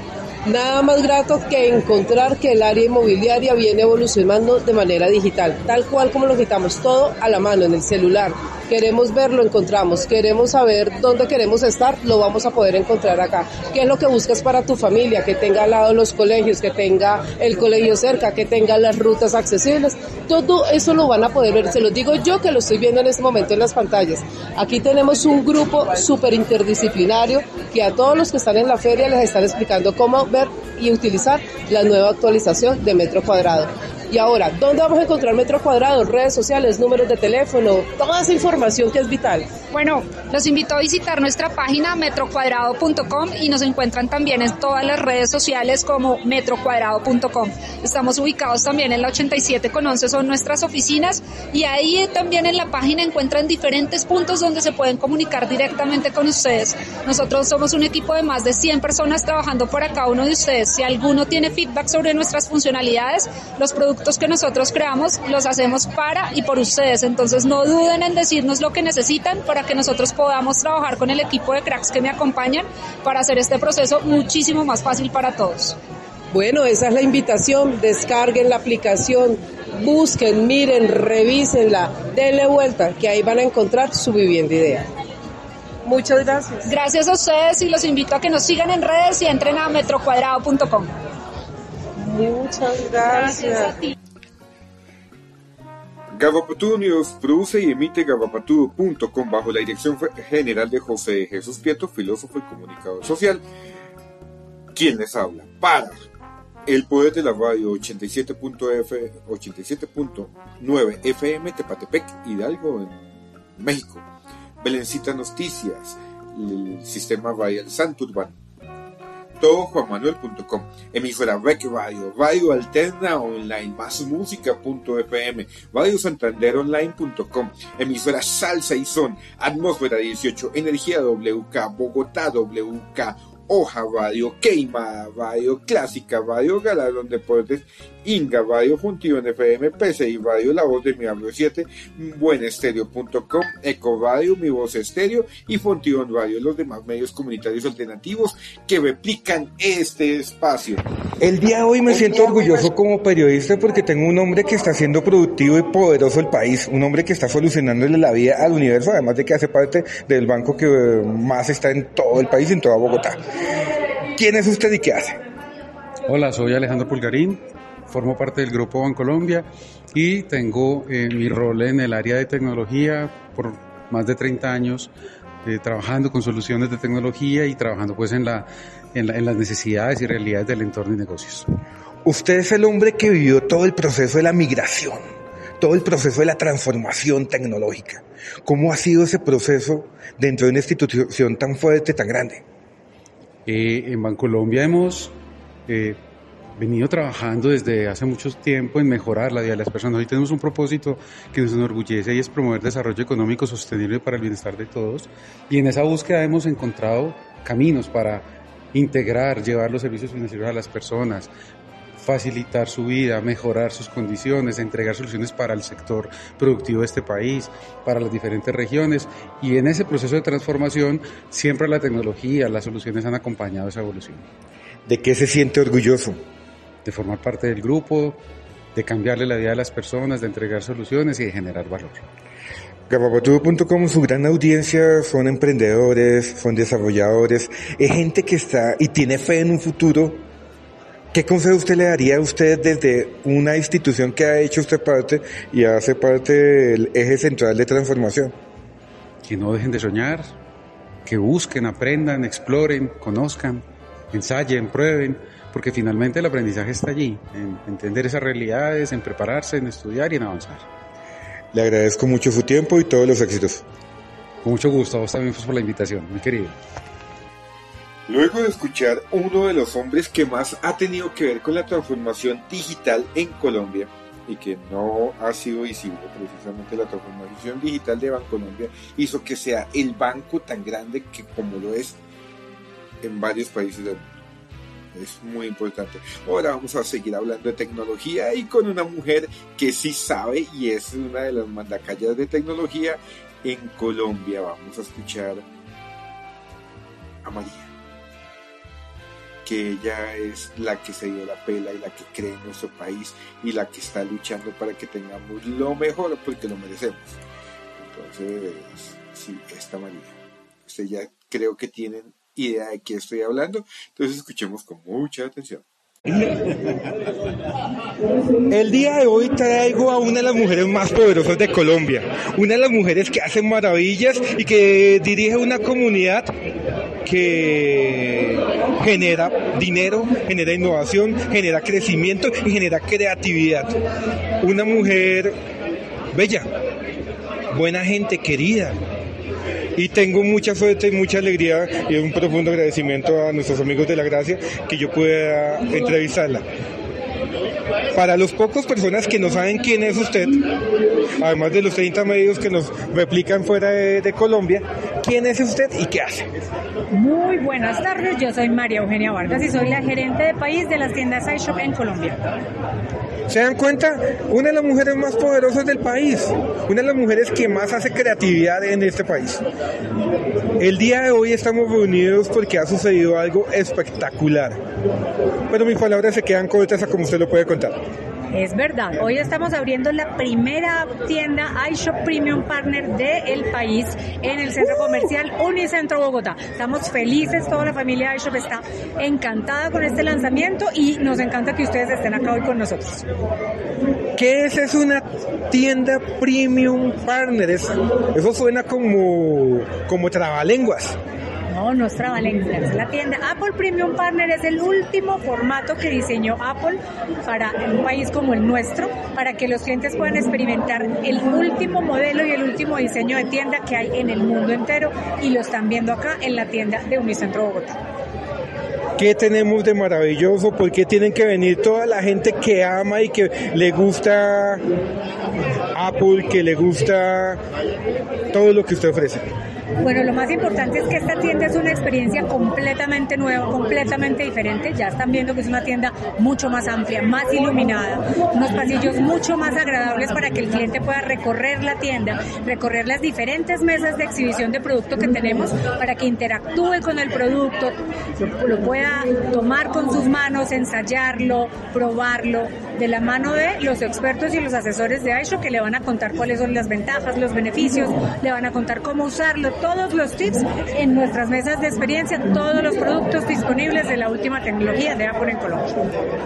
Nada más grato que encontrar que el área inmobiliaria viene evolucionando de manera digital, tal cual como lo quitamos todo a la mano en el celular. Queremos ver, lo encontramos. Queremos saber dónde queremos estar, lo vamos a poder encontrar acá. ¿Qué es lo que buscas para tu familia? Que tenga al lado los colegios, que tenga el colegio cerca, que tenga las rutas accesibles. Todo eso lo van a poder ver. Se los digo yo que lo estoy viendo en este momento en las pantallas. Aquí tenemos un grupo súper interdisciplinario que a todos los que están en la feria les están explicando cómo ver y utilizar la nueva actualización de Metro Cuadrado. Y ahora, ¿dónde vamos a encontrar Metro Cuadrado? Redes sociales, números de teléfono, toda esa información que es vital. Bueno, los invito a visitar nuestra página metro cuadrado punto com y nos encuentran también en todas las redes sociales como metro cuadrado punto com. Estamos ubicados también en la ochenta y siete con once, son nuestras oficinas y ahí también en la página encuentran diferentes puntos donde se pueden comunicar directamente con ustedes. Nosotros somos un equipo de más de cien personas trabajando para cada uno de ustedes. Si alguno tiene feedback sobre nuestras funcionalidades, los productos que nosotros creamos los hacemos para y por ustedes, entonces no duden en decirnos lo que necesitan para que nosotros podamos trabajar con el equipo de cracks que me acompañan para hacer este proceso muchísimo más fácil para todos. Bueno, esa es la invitación, descarguen la aplicación, busquen, miren, revísenla, denle vuelta, que ahí van a encontrar su vivienda ideal. Muchas gracias. Gracias a ustedes y los invito a que nos sigan en redes y entren a metro cuadrado punto com. Muchas gracias. Gracias a ti. Garrapatudo News produce y emite garrapatudo punto com bajo la dirección general de José Jesús Prieto, filósofo y comunicador social. ¿Quién les habla? Para el poder de la radio ochenta y siete punto nueve F M Tepatepec, Hidalgo, en México. Belencita Noticias, el sistema radial Santurbán. Todo juan manuel punto com, emisora Rec Radio, Radio Alterna Online, más música punto f m, Radio Santander Online punto com, emisora Salsa y Son, Atmósfera dieciocho, Energía W K, Bogotá W K, Hoja Radio, Queimada Radio, Clásica Radio, Galardón Deportes, Inga Radio, Función F M, P C I Radio, La Voz de Mi Barrio siete, buenestereo punto com, Eco Radio, Mi Voz Estéreo y Función Radio, los demás medios comunitarios alternativos que replican este espacio. El día de hoy me siento orgulloso como periodista porque tengo un hombre que está haciendo productivo y poderoso el país, un hombre que está solucionándole la vida al universo, además de que hace parte del banco que más está en todo el país, en toda Bogotá. ¿Quién es usted y qué hace? Hola, soy Alejandro Pulgarín, formo parte del Grupo Bancolombia y tengo eh, mi rol en el área de tecnología por más de treinta años, eh, trabajando con soluciones de tecnología y trabajando pues en, la, en, la, en las necesidades y realidades del entorno y negocios. Usted es el hombre que vivió todo el proceso de la migración, todo el proceso de la transformación tecnológica. ¿Cómo ha sido ese proceso dentro de una institución tan fuerte, tan grande? Eh, en Bancolombia hemos eh, venido trabajando desde hace mucho tiempo en mejorar la vida de las personas. Hoy tenemos un propósito que nos enorgullece y es promover desarrollo económico sostenible para el bienestar de todos. Y en esa búsqueda hemos encontrado caminos para integrar, llevar los servicios financieros a las personas, facilitar su vida, mejorar sus condiciones, entregar soluciones para el sector productivo de este país, para las diferentes regiones, y en ese proceso de transformación siempre la tecnología, las soluciones han acompañado esa evolución. ¿De qué se siente orgulloso? De formar parte del grupo, de cambiarle la vida a las personas, de entregar soluciones y de generar valor. Garrapatudo punto com, su gran audiencia son emprendedores, son desarrolladores, es gente que está y tiene fe en un futuro. ¿Qué consejo usted le daría a usted desde una institución que ha hecho usted parte y hace parte del eje central de transformación? Que no dejen de soñar, que busquen, aprendan, exploren, conozcan, ensayen, prueben, porque finalmente el aprendizaje está allí, en entender esas realidades, en prepararse, en estudiar y en avanzar. Le agradezco mucho su tiempo y todos los éxitos. Con mucho gusto, a vos también por la invitación, muy querido. Luego de escuchar uno de los hombres que más ha tenido que ver con la transformación digital en Colombia y que no ha sido visible, precisamente la transformación digital de Bancolombia hizo que sea el banco tan grande que como lo es en varios países del mundo. Es muy importante. Ahora vamos a seguir hablando de tecnología y con una mujer que sí sabe y es una de las mandacallas de tecnología en Colombia. Vamos a escuchar a María, que ella es la que se dio la pela y la que cree en nuestro país y la que está luchando para que tengamos lo mejor porque lo merecemos. Entonces, sí, esta María, ustedes ya creo que tienen idea de qué estoy hablando, entonces escuchemos con mucha atención. El día de hoy traigo a una de las mujeres más poderosas de Colombia, una de las mujeres que hace maravillas y que dirige una comunidad que genera dinero, genera innovación, genera crecimiento y genera creatividad. Una mujer bella, buena gente, querida. Y tengo mucha suerte y mucha alegría y un profundo agradecimiento a nuestros amigos de La Gracia que yo pueda entrevistarla. Para los pocos personas que no saben quién es usted, además de los treinta medios que nos replican fuera de, de Colombia, ¿quién es usted y qué hace? Muy buenas tardes, yo soy María Eugenia Vargas y soy la gerente de país de las tiendas iShop en Colombia. ¿Se dan cuenta? Una de las mujeres más poderosas del país, una de las mujeres que más hace creatividad en este país. El día de hoy estamos reunidos porque ha sucedido algo espectacular, pero mis palabras se quedan cortas a como usted lo puede contar. Es verdad, hoy estamos abriendo la primera tienda iShop Premium Partner del país en el centro comercial Unicentro Bogotá. Estamos felices, toda la familia iShop está encantada con este lanzamiento y nos encanta que ustedes estén acá hoy con nosotros. ¿Qué es? Es una tienda Premium Partner. Es, eso suena como, como trabalenguas. No, no es trabalenguas. La tienda Apple Premium Partner es el último formato que diseñó Apple para un país como el nuestro, para que los clientes puedan experimentar el último modelo y el último diseño de tienda que hay en el mundo entero, y lo están viendo acá en la tienda de Unicentro Bogotá. ¿Qué tenemos de maravilloso? ¿Por qué tienen que venir toda la gente que ama y que le gusta Apple, que le gusta todo lo que usted ofrece? Bueno, lo más importante es que esta tienda es una experiencia completamente nueva, completamente diferente. Ya están viendo que es una tienda mucho más amplia, más iluminada, unos pasillos mucho más agradables para que el cliente pueda recorrer la tienda, recorrer las diferentes mesas de exhibición de producto que tenemos, para que interactúe con el producto, lo, lo pueda tomar con sus manos, ensayarlo, probarlo, de la mano de los expertos y los asesores de iShop, que le van a contar cuáles son las ventajas, los beneficios, le van a contar cómo usarlo, todos los tips en nuestras mesas de experiencia, todos los productos disponibles de la última tecnología de Apple en Colombia.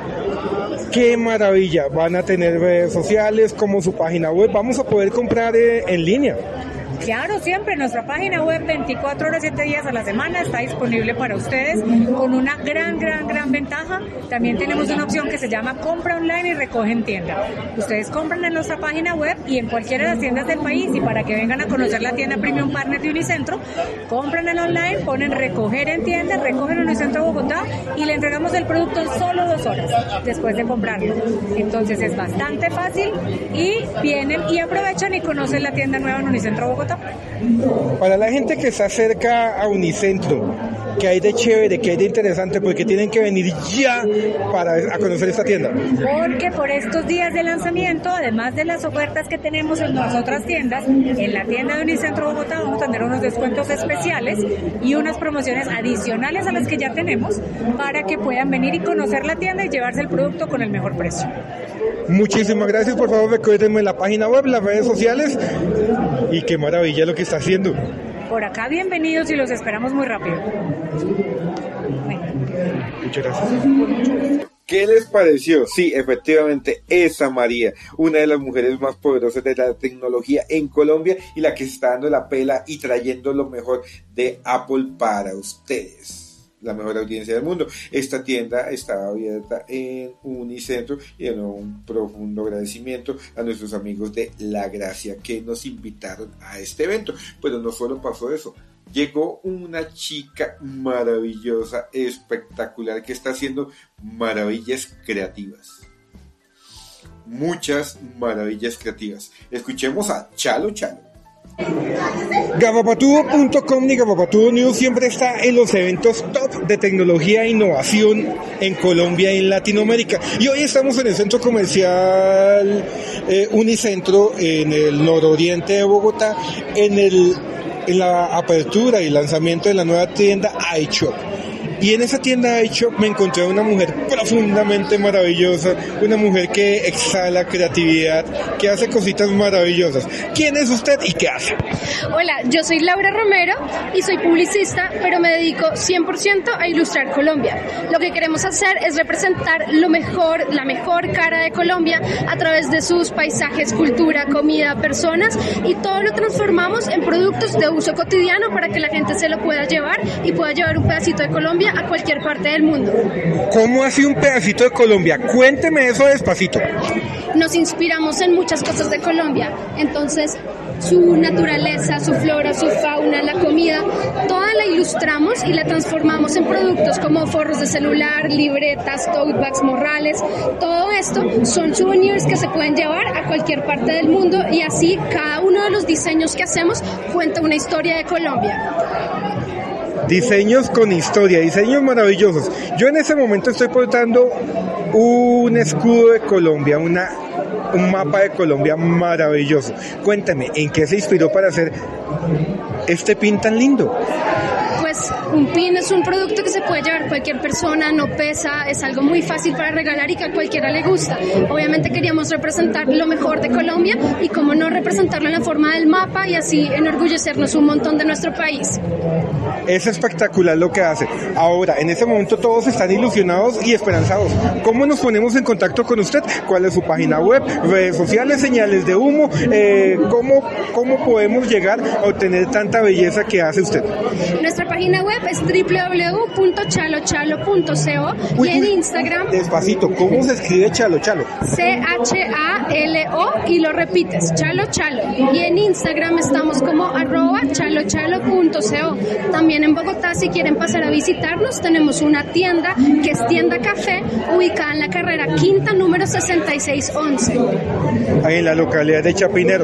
¡Qué maravilla! Van a tener redes sociales como su página web, vamos a poder comprar eh, en línea. Claro, siempre nuestra página web veinticuatro horas, siete días a la semana está disponible para ustedes, con una gran, gran, gran ventaja. También tenemos una opción que se llama compra online y recoge en tienda. Ustedes compran en nuestra página web y en cualquiera de las tiendas del país, y para que vengan a conocer la tienda Premium Partner de Unicentro, compran en online, ponen recoger en tienda, recogen en Unicentro Bogotá y le entregamos el producto en solo dos horas después de comprarlo. Entonces es bastante fácil y vienen y aprovechan y conocen la tienda nueva en Unicentro Bogotá. Para la gente que está cerca a Unicentro, ¿qué hay de chévere, qué hay de interesante? Porque tienen que venir ya para a conocer esta tienda. Porque por estos días de lanzamiento, además de las ofertas que tenemos en las otras tiendas, en la tienda de Unicentro Bogotá vamos a tener unos descuentos especiales y unas promociones adicionales a las que ya tenemos, para que puedan venir y conocer la tienda y llevarse el producto con el mejor precio. Muchísimas gracias, por favor recuérdenme la página web, las redes sociales, y qué maravilla lo que está haciendo. Por acá bienvenidos y los esperamos muy rápido. Muchas gracias. ¿Qué les pareció? Sí, efectivamente, esa María, una de las mujeres más poderosas de la tecnología en Colombia y la que se está dando la pela y trayendo lo mejor de Apple para ustedes. La mejor audiencia del mundo. Esta tienda está abierta en Unicentro y en un profundo agradecimiento a nuestros amigos de La Gracia que nos invitaron a este evento. Pero no solo pasó eso, llegó una chica maravillosa, espectacular, que está haciendo maravillas creativas. Muchas maravillas creativas. Escuchemos a Chalo Chalo. Gavapatudo punto com y Gavapatudo News siempre está en los eventos top de tecnología e innovación en Colombia y en Latinoamérica. Y hoy estamos en el centro comercial eh, Unicentro, en el nororiente de Bogotá, en, el, en la apertura y lanzamiento de la nueva tienda iShop. Y en esa tienda iShop me encontré a una mujer profundamente maravillosa, una mujer que exhala creatividad, que hace cositas maravillosas. ¿Quién es usted y qué hace? Hola, yo soy Laura Romero y soy publicista, pero me dedico cien por ciento a ilustrar Colombia. Lo que queremos hacer es representar lo mejor, la mejor cara de Colombia a través de sus paisajes, cultura, comida, personas, y todo lo transformamos en productos de uso cotidiano para que la gente se lo pueda llevar y pueda llevar un pedacito de Colombia a cualquier parte del mundo. ¿Cómo así un pedacito de Colombia? Cuénteme eso despacito. Nos inspiramos en muchas cosas de Colombia, entonces su naturaleza, su flora, su fauna, la comida, toda la ilustramos y la transformamos en productos como forros de celular, libretas, tote bags, morrales. Todo esto son souvenirs que se pueden llevar a cualquier parte del mundo, y así cada uno de los diseños que hacemos cuenta una historia de Colombia. Diseños con historia, diseños maravillosos. Yo en ese momento estoy portando un escudo de Colombia, una, un mapa de Colombia maravilloso. Cuéntame, ¿en qué se inspiró para hacer este pin tan lindo? Pues un pin es un producto que se puede llevar cualquier persona, no pesa, es algo muy fácil para regalar y que a cualquiera le gusta. Obviamente queríamos representar lo mejor de Colombia y cómo no representarlo en la forma del mapa y así enorgullecernos un montón de nuestro país. Es espectacular lo que hace. Ahora, en este momento todos están ilusionados y esperanzados. ¿Cómo nos ponemos en contacto con usted? ¿Cuál es su página web, redes sociales, señales de humo? Eh, ¿cómo, ¿Cómo podemos llegar a obtener tanta belleza que hace usted? Nuestra página web es doble u doble u doble u punto chalo chalo punto co y en Instagram... Despacito, ¿cómo se escribe Chalo Chalo? C H A L O y lo repites, Chalo Chalo. Y en Instagram estamos como arroba chalo chalo punto co. También en Bogotá, si quieren pasar a visitarnos, tenemos una tienda que es Tienda Café, ubicada en la carrera quinta, número sesenta y seis once. Ahí en la localidad de Chapinero.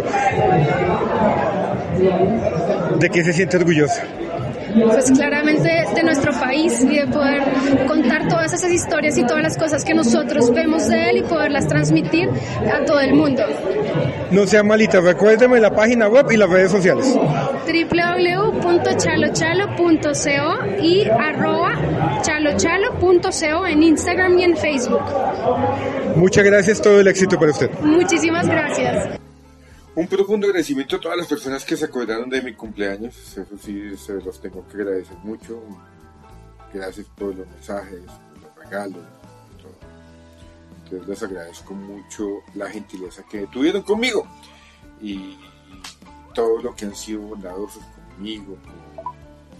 ¿De qué se siente orgullosa? Pues claramente de nuestro país y de poder contar todas esas historias y todas las cosas que nosotros vemos de él y poderlas transmitir a todo el mundo. No sea malita, recuérdeme la página web y las redes sociales. doble u doble u doble u punto chalo chalo punto co y arroba chalo chalo punto co en Instagram y en Facebook. Muchas gracias, todo el éxito para usted. Muchísimas gracias. Un profundo agradecimiento a todas las personas que se acordaron de mi cumpleaños. Eso sí, se los tengo que agradecer mucho. Gracias por los mensajes, por los regalos, por todo. Entonces les agradezco mucho la gentileza que tuvieron conmigo y todo lo que han sido bondadosos conmigo, con,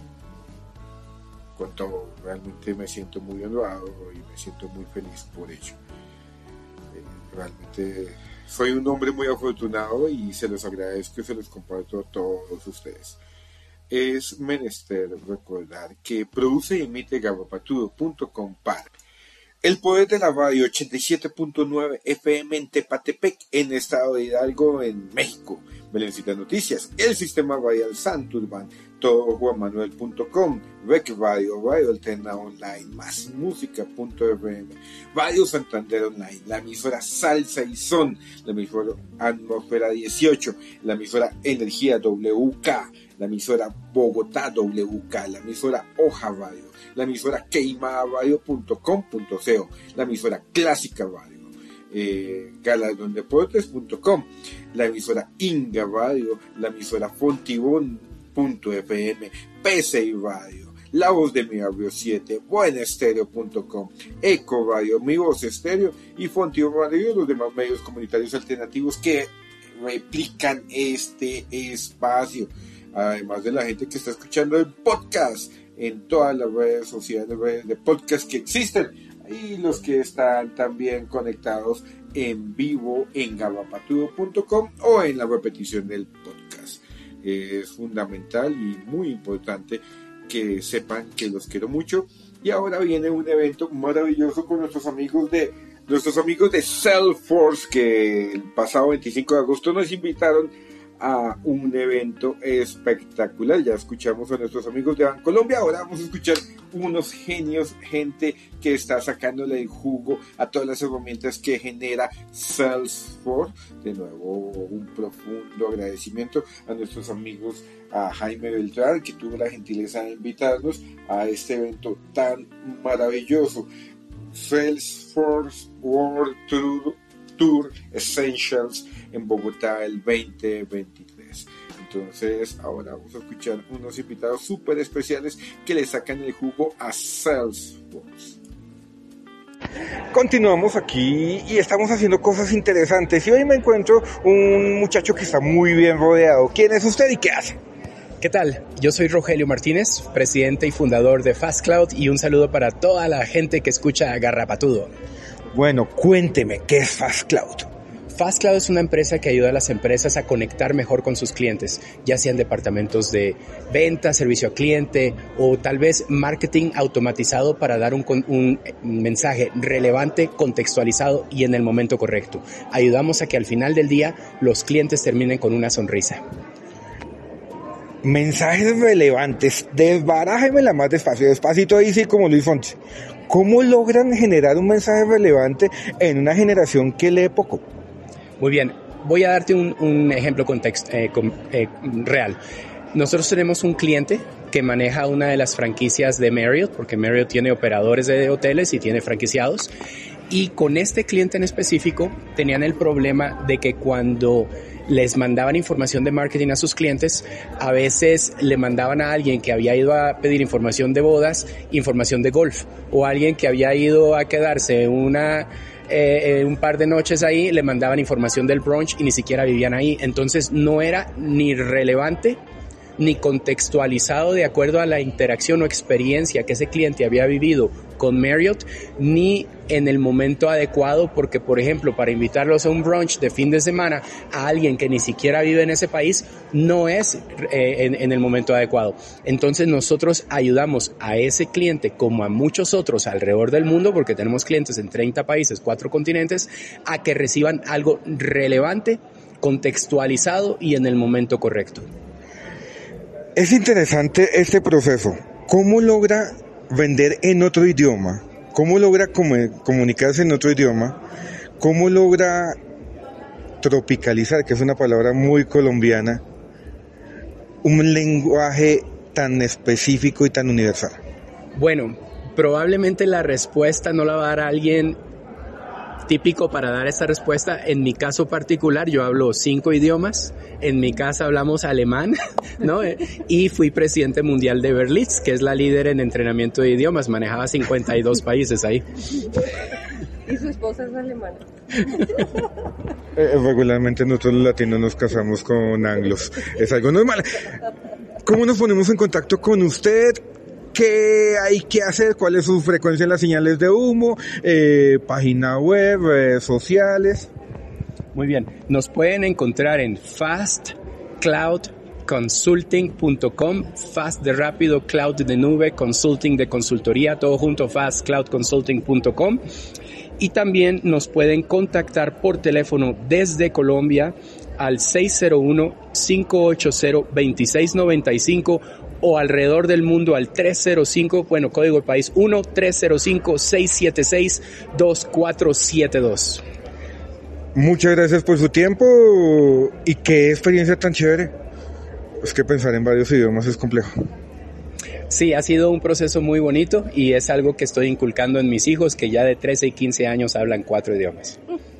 con todo. Realmente me siento muy honrado y me siento muy feliz por ello. Eh, realmente soy un hombre muy afortunado y se los agradezco y se los comparto a todos ustedes. Es menester recordar que produce y emite garrapatudo punto com para el poder de la radio ochenta y siete punto nueve F M en Tepatepec, en Estado de Hidalgo, en México. Belencita Noticias, el Sistema Radial Santurban, todo juan manuel punto com, Rec Radio, Radio Alterna Online, más música punto f m, Radio Santander Online, la emisora Salsa y Son, la emisora Atmósfera dieciocho, la emisora Energía W K, la emisora Bogotá W K, la emisora Hoja Radio, la emisora queimada radio punto com punto co, la emisora Clásica Radio, eh, galardón deportes punto com, la emisora Inga Radio, la emisora Fontibón punto f m, P C I Radio, La Voz de Mi Barrio siete, buenestereo punto com, Eco Radio, Mi Voz Estéreo y Fontibón Radio y los demás medios comunitarios alternativos que replican este espacio. Además de la gente que está escuchando el podcast en todas las redes sociales, redes de podcast que existen, y los que están también conectados en vivo en garrapatudo punto com o en la repetición del podcast. Es fundamental y muy importante que sepan que los quiero mucho. Y ahora viene un evento maravilloso con nuestros amigos de nuestros amigos de Salesforce, que el pasado veinticinco de agosto nos invitaron a un evento espectacular. Ya escuchamos a nuestros amigos de Bancolombia, ahora vamos a escuchar unos genios, gente que está sacándole el jugo a todas las herramientas que genera Salesforce. De nuevo, un profundo agradecimiento a nuestros amigos, a Jaime Beltrán, que tuvo la gentileza de invitarnos a este evento tan maravilloso, Salesforce World Tour, Tour Essentials en Bogotá el veinte veintitrés. Entonces ahora vamos a escuchar unos invitados súper especiales que le sacan el jugo a Salesforce. Continuamos aquí y estamos haciendo cosas interesantes y hoy me encuentro un muchacho que está muy bien rodeado. ¿Quién es usted y qué hace? ¿Qué tal? Yo soy Rogelio Martínez, presidente y fundador de FastCloud, y un saludo para toda la gente que escucha Garrapatudo. Bueno, cuénteme, ¿qué es FastCloud? FastCloud es una empresa que ayuda a las empresas a conectar mejor con sus clientes, ya sean departamentos de venta, servicio al cliente o tal vez marketing automatizado para dar un, un mensaje relevante, contextualizado y en el momento correcto. Ayudamos a que al final del día los clientes terminen con una sonrisa. Mensajes relevantes, desbarájemela más despacio, despacito ahí sí como Luis Fonsi. ¿Cómo logran generar un mensaje relevante en una generación que lee poco? Muy bien, voy a darte un, un ejemplo context, eh, con, eh, real. Nosotros tenemos un cliente que maneja una de las franquicias de Marriott, porque Marriott tiene operadores de hoteles y tiene franquiciados, y con este cliente en específico tenían el problema de que cuando les mandaban información de marketing a sus clientes, a veces le mandaban a alguien que había ido a pedir información de bodas, información de golf, o alguien que había ido a quedarse una... Eh, un par de noches ahí, le mandaban información del brunch y ni siquiera vivían ahí. Entonces no era ni relevante ni contextualizado de acuerdo a la interacción o experiencia que ese cliente había vivido con Marriott, ni en el momento adecuado, porque por ejemplo para invitarlos a un brunch de fin de semana a alguien que ni siquiera vive en ese país no es eh, en, en el momento adecuado. Entonces nosotros ayudamos a ese cliente, como a muchos otros alrededor del mundo, porque tenemos clientes en treinta países, cuatro continentes, a que reciban algo relevante, contextualizado y en el momento correcto. Es interesante este proceso. ¿Cómo logra vender en otro idioma? ¿Cómo logra com- comunicarse en otro idioma? ¿Cómo logra tropicalizar, que es una palabra muy colombiana, un lenguaje tan específico y tan universal? Bueno, probablemente la respuesta no la va a dar alguien típico para dar esta respuesta. En mi caso particular, yo hablo cinco idiomas. En mi casa hablamos alemán, ¿no? Y fui presidente mundial de Berlitz, que es la líder en entrenamiento de idiomas. Manejaba cincuenta y dos países ahí. ¿Y su esposa es alemana? Eh, regularmente nosotros los latinos nos casamos con anglos. Es algo normal. ¿Cómo nos ponemos en contacto con usted? ¿Qué hay que hacer? ¿Cuál es su frecuencia en las señales de humo? Eh, página web, redes sociales. Muy bien. Nos pueden encontrar en fast cloud consulting punto com, fast de rápido, cloud de nube, consulting de consultoría, todo junto, fast cloud consulting punto com. Y también nos pueden contactar por teléfono desde Colombia al seis cero uno, cinco ocho cero, dos seis nueve cinco o alrededor del mundo al tres cero cinco, bueno, código del país uno, tres cero cinco, seis siete seis, dos cuatro siete dos. Muchas gracias por su tiempo y qué experiencia tan chévere. Es que pensar en varios idiomas es complejo. Sí, ha sido un proceso muy bonito y es algo que estoy inculcando en mis hijos, que ya de trece y quince años hablan cuatro idiomas.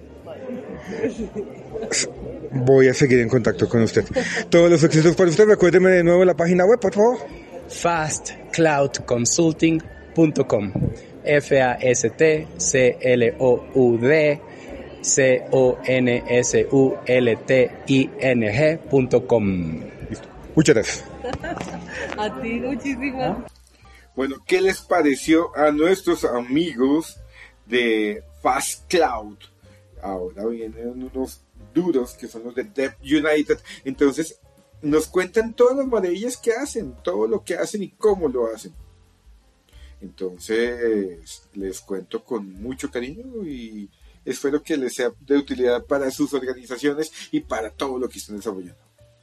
Voy a seguir en contacto con usted. Todos los éxitos para usted. Recuérdeme de nuevo la página web, por favor. fast cloud consulting punto com. F A S T C L O U D C O N S U L T I N G punto com. Listo. Muchas gracias. A ti, muchísimas. Bueno, ¿qué les pareció a nuestros amigos de Fast Cloud? Ahora vienen unos duros que son los de Dev United. Entonces nos cuentan todas las maravillas que hacen, todo lo que hacen y cómo lo hacen. Entonces les cuento con mucho cariño y espero que les sea de utilidad para sus organizaciones y para todo lo que están desarrollando.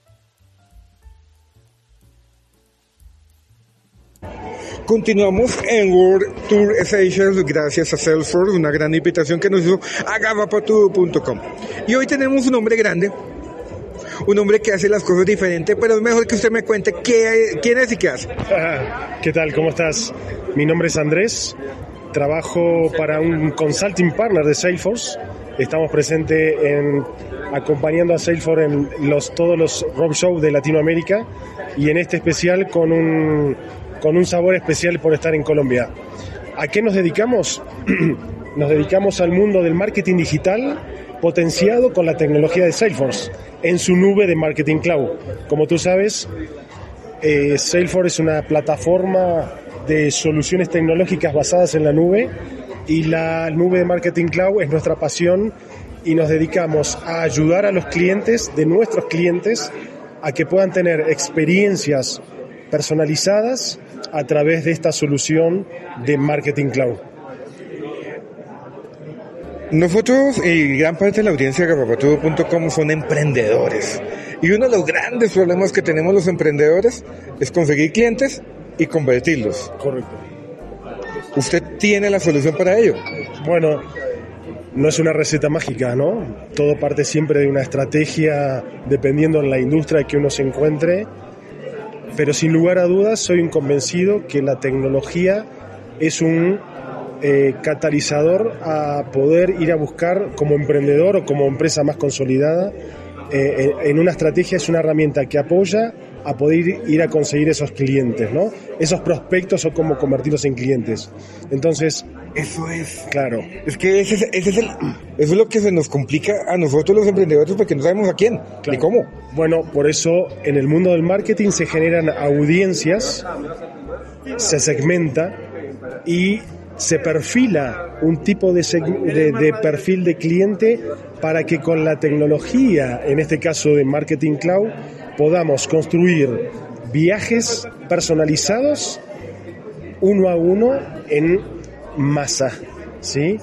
Continuamos en World Tour Essentials gracias a Salesforce, una gran invitación que nos hizo a garrapatudo punto com. Y hoy tenemos un hombre grande, un hombre que hace las cosas diferentes, pero es mejor que usted me cuente qué, quién es y qué hace. ¿Qué tal? ¿Cómo estás? Mi nombre es Andrés, trabajo para un consulting partner de Salesforce. Estamos presentes en acompañando a Salesforce en los, todos los roadshows de Latinoamérica y en este especial con un, con un sabor especial por estar en Colombia. ¿A qué nos dedicamos? Nos dedicamos al mundo del marketing digital potenciado con la tecnología de Salesforce en su nube de Marketing Cloud. Como tú sabes, eh, Salesforce es una plataforma de soluciones tecnológicas basadas en la nube y la nube de Marketing Cloud es nuestra pasión y nos dedicamos a ayudar a los clientes de nuestros clientes a que puedan tener experiencias personalizadas a través de esta solución de Marketing Cloud. Nosotros y gran parte de la audiencia de garrapatudo punto com son emprendedores. Y uno de los grandes problemas que tenemos los emprendedores es conseguir clientes y convertirlos. Correcto. usted tiene la solución para ello. Bueno, no es una receta mágica, ¿no? Todo parte siempre de una estrategia dependiendo de la industria que uno se encuentre, pero sin lugar a dudas soy un convencido que la tecnología es un eh, catalizador a poder ir a buscar como emprendedor o como empresa más consolidada. Eh, en una estrategia es una herramienta que apoya a poder ir a conseguir esos clientes, ¿no? Esos prospectos o cómo convertirlos en clientes. Entonces, eso es. Claro. Es que ese es, ese es el, eso es lo que se nos complica a nosotros los emprendedores porque no sabemos a quién, claro, ni cómo. Bueno, por eso en el mundo del marketing se generan audiencias, se segmenta y se perfila un tipo de, de, de perfil de cliente para que con la tecnología, en este caso de Marketing Cloud, podamos construir viajes personalizados uno a uno en masa, ¿sí?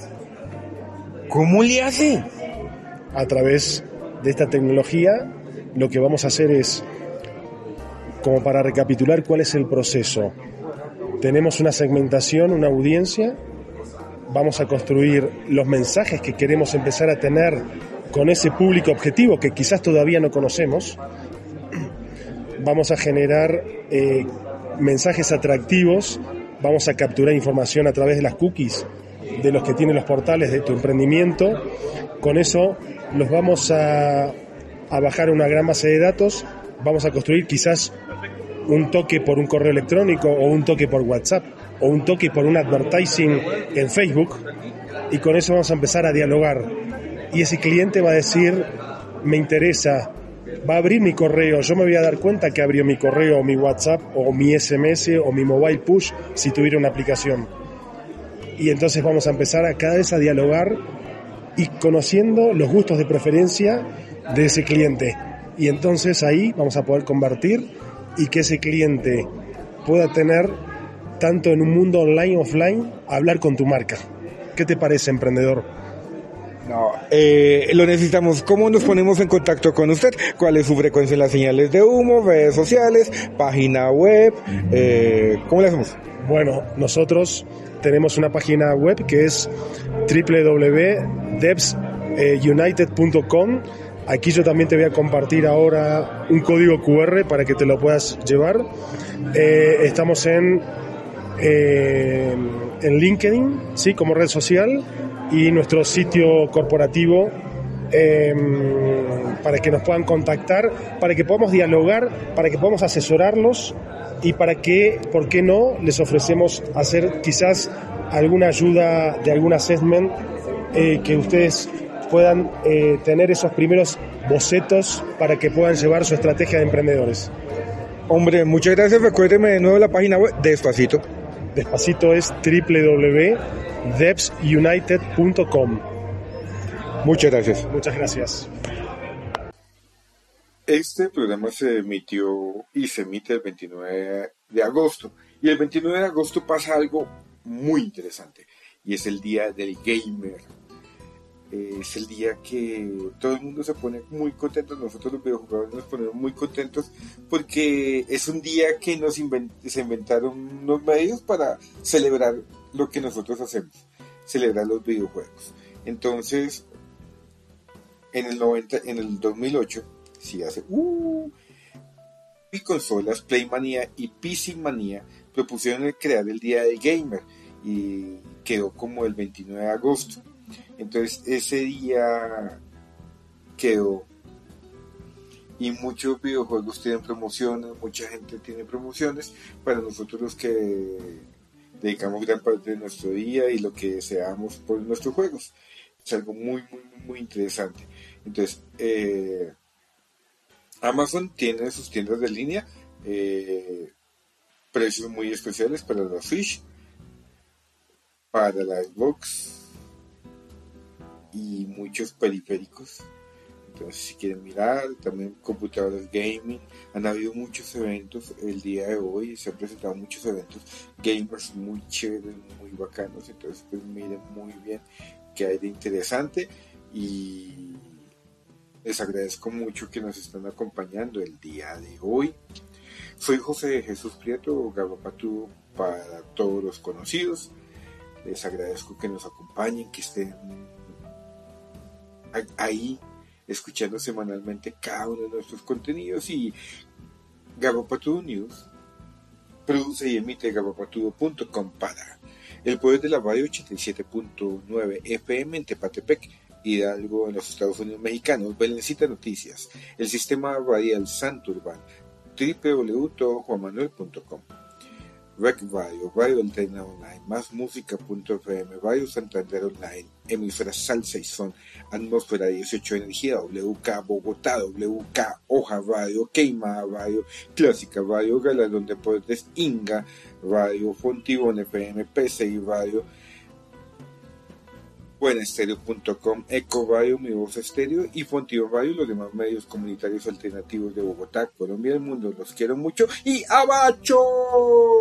¿Cómo le hace? A través de esta tecnología, lo que vamos a hacer es, como para recapitular cuál es el proceso. Tenemos una segmentación, una audiencia, vamos a construir los mensajes que queremos empezar a tener con ese público objetivo que quizás todavía no conocemos. Vamos a generar eh, mensajes atractivos, vamos a capturar información a través de las cookies de los que tienen los portales de tu emprendimiento. Con eso los vamos a, a bajar a una gran base de datos, vamos a construir quizás un toque por un correo electrónico o un toque por WhatsApp o un toque por un advertising en Facebook, y con eso vamos a empezar a dialogar y ese cliente va a decir, me interesa, va a abrir mi correo, yo me voy a dar cuenta que abrió mi correo o mi WhatsApp o mi S M S o mi mobile push si tuviera una aplicación, y entonces vamos a empezar a cada vez a dialogar y conociendo los gustos de preferencia de ese cliente, y entonces ahí vamos a poder convertir y que ese cliente pueda tener, tanto en un mundo online offline, hablar con tu marca. ¿Qué te parece, emprendedor? No, eh, lo necesitamos. ¿Cómo nos ponemos en contacto con usted? ¿Cuál es su frecuencia en las señales de humo, redes sociales, página web? Eh, ¿Cómo le hacemos? Bueno, nosotros tenemos una página web que es doble u doble u doble u punto devs united punto com. Aquí yo también te voy a compartir ahora un código cu erre para que te lo puedas llevar. Eh, estamos en, eh, en LinkedIn, ¿sí? Como red social, y nuestro sitio corporativo eh, para que nos puedan contactar, para que podamos dialogar, para que podamos asesorarlos y para que, ¿por qué no?, les ofrecemos hacer quizás alguna ayuda de algún assessment eh, que ustedes puedan eh, tener esos primeros bocetos para que puedan llevar su estrategia de emprendedores. Hombre, muchas gracias. Recuérdeme de nuevo la página web, despacito. Despacito es doble u doble u doble u punto devs united punto com. Muchas gracias. Muchas gracias. Este programa se emitió y se emite el veintinueve de agosto. Y el veintinueve de agosto pasa algo muy interesante. Y es el Día del Gamer. Es el día que todo el mundo se pone muy contento. Nosotros los videojugadores nos ponemos muy contentos porque es un día que nos invent- se inventaron los medios para celebrar lo que nosotros hacemos, celebrar los videojuegos. Entonces, en el noventa, en el dos mil ocho, sí hace uh, y consolas Playmania y P C Manía propusieron el crear el Día del Gamer y quedó como el veintinueve de agosto. Entonces ese día quedó y muchos videojuegos tienen promociones, mucha gente tiene promociones. Para nosotros los que dedicamos gran parte de nuestro día y lo que deseamos por nuestros juegos, es algo muy muy muy interesante. Entonces eh, Amazon tiene sus tiendas de línea, eh, precios muy especiales para la Switch, para la Xbox y muchos periféricos. Entonces, si quieren mirar, también computadores gaming, han habido muchos eventos el día de hoy, se han presentado muchos eventos gamers muy chéveres, muy bacanos. Entonces, pues miren muy bien qué hay de interesante y les agradezco mucho que nos están acompañando el día de hoy. Soy José de Jesús Prieto, Garrapatudo para todos los conocidos. Les agradezco que nos acompañen, que estén ahí escuchando semanalmente cada uno de nuestros contenidos. Y Garrapatudo News produce y emite garrapatudo punto com para el poder de la radio ochenta y siete punto nueve F M en Tepatepec, Hidalgo, en los Estados Unidos mexicanos, Belencita Noticias, el sistema radial Santurban, doble u doble u doble u punto juan manuel punto com, Rec Radio, Radio Alterna Online, Más Música punto F M, Radio Santander Online, Emisora Salsa y Son, Atmósfera dieciocho Energía, W K Bogotá, W K Hoja Radio, Queimada Radio, Clásica Radio, Galardón Deportes, Inga Radio, Fontibón F M, P C I Radio, buenaestereo punto com, Eco Radio, Mi Voz Estéreo y Fontibón Radio, los demás medios comunitarios alternativos de Bogotá, Colombia y el mundo. Los quiero mucho y ¡abacho!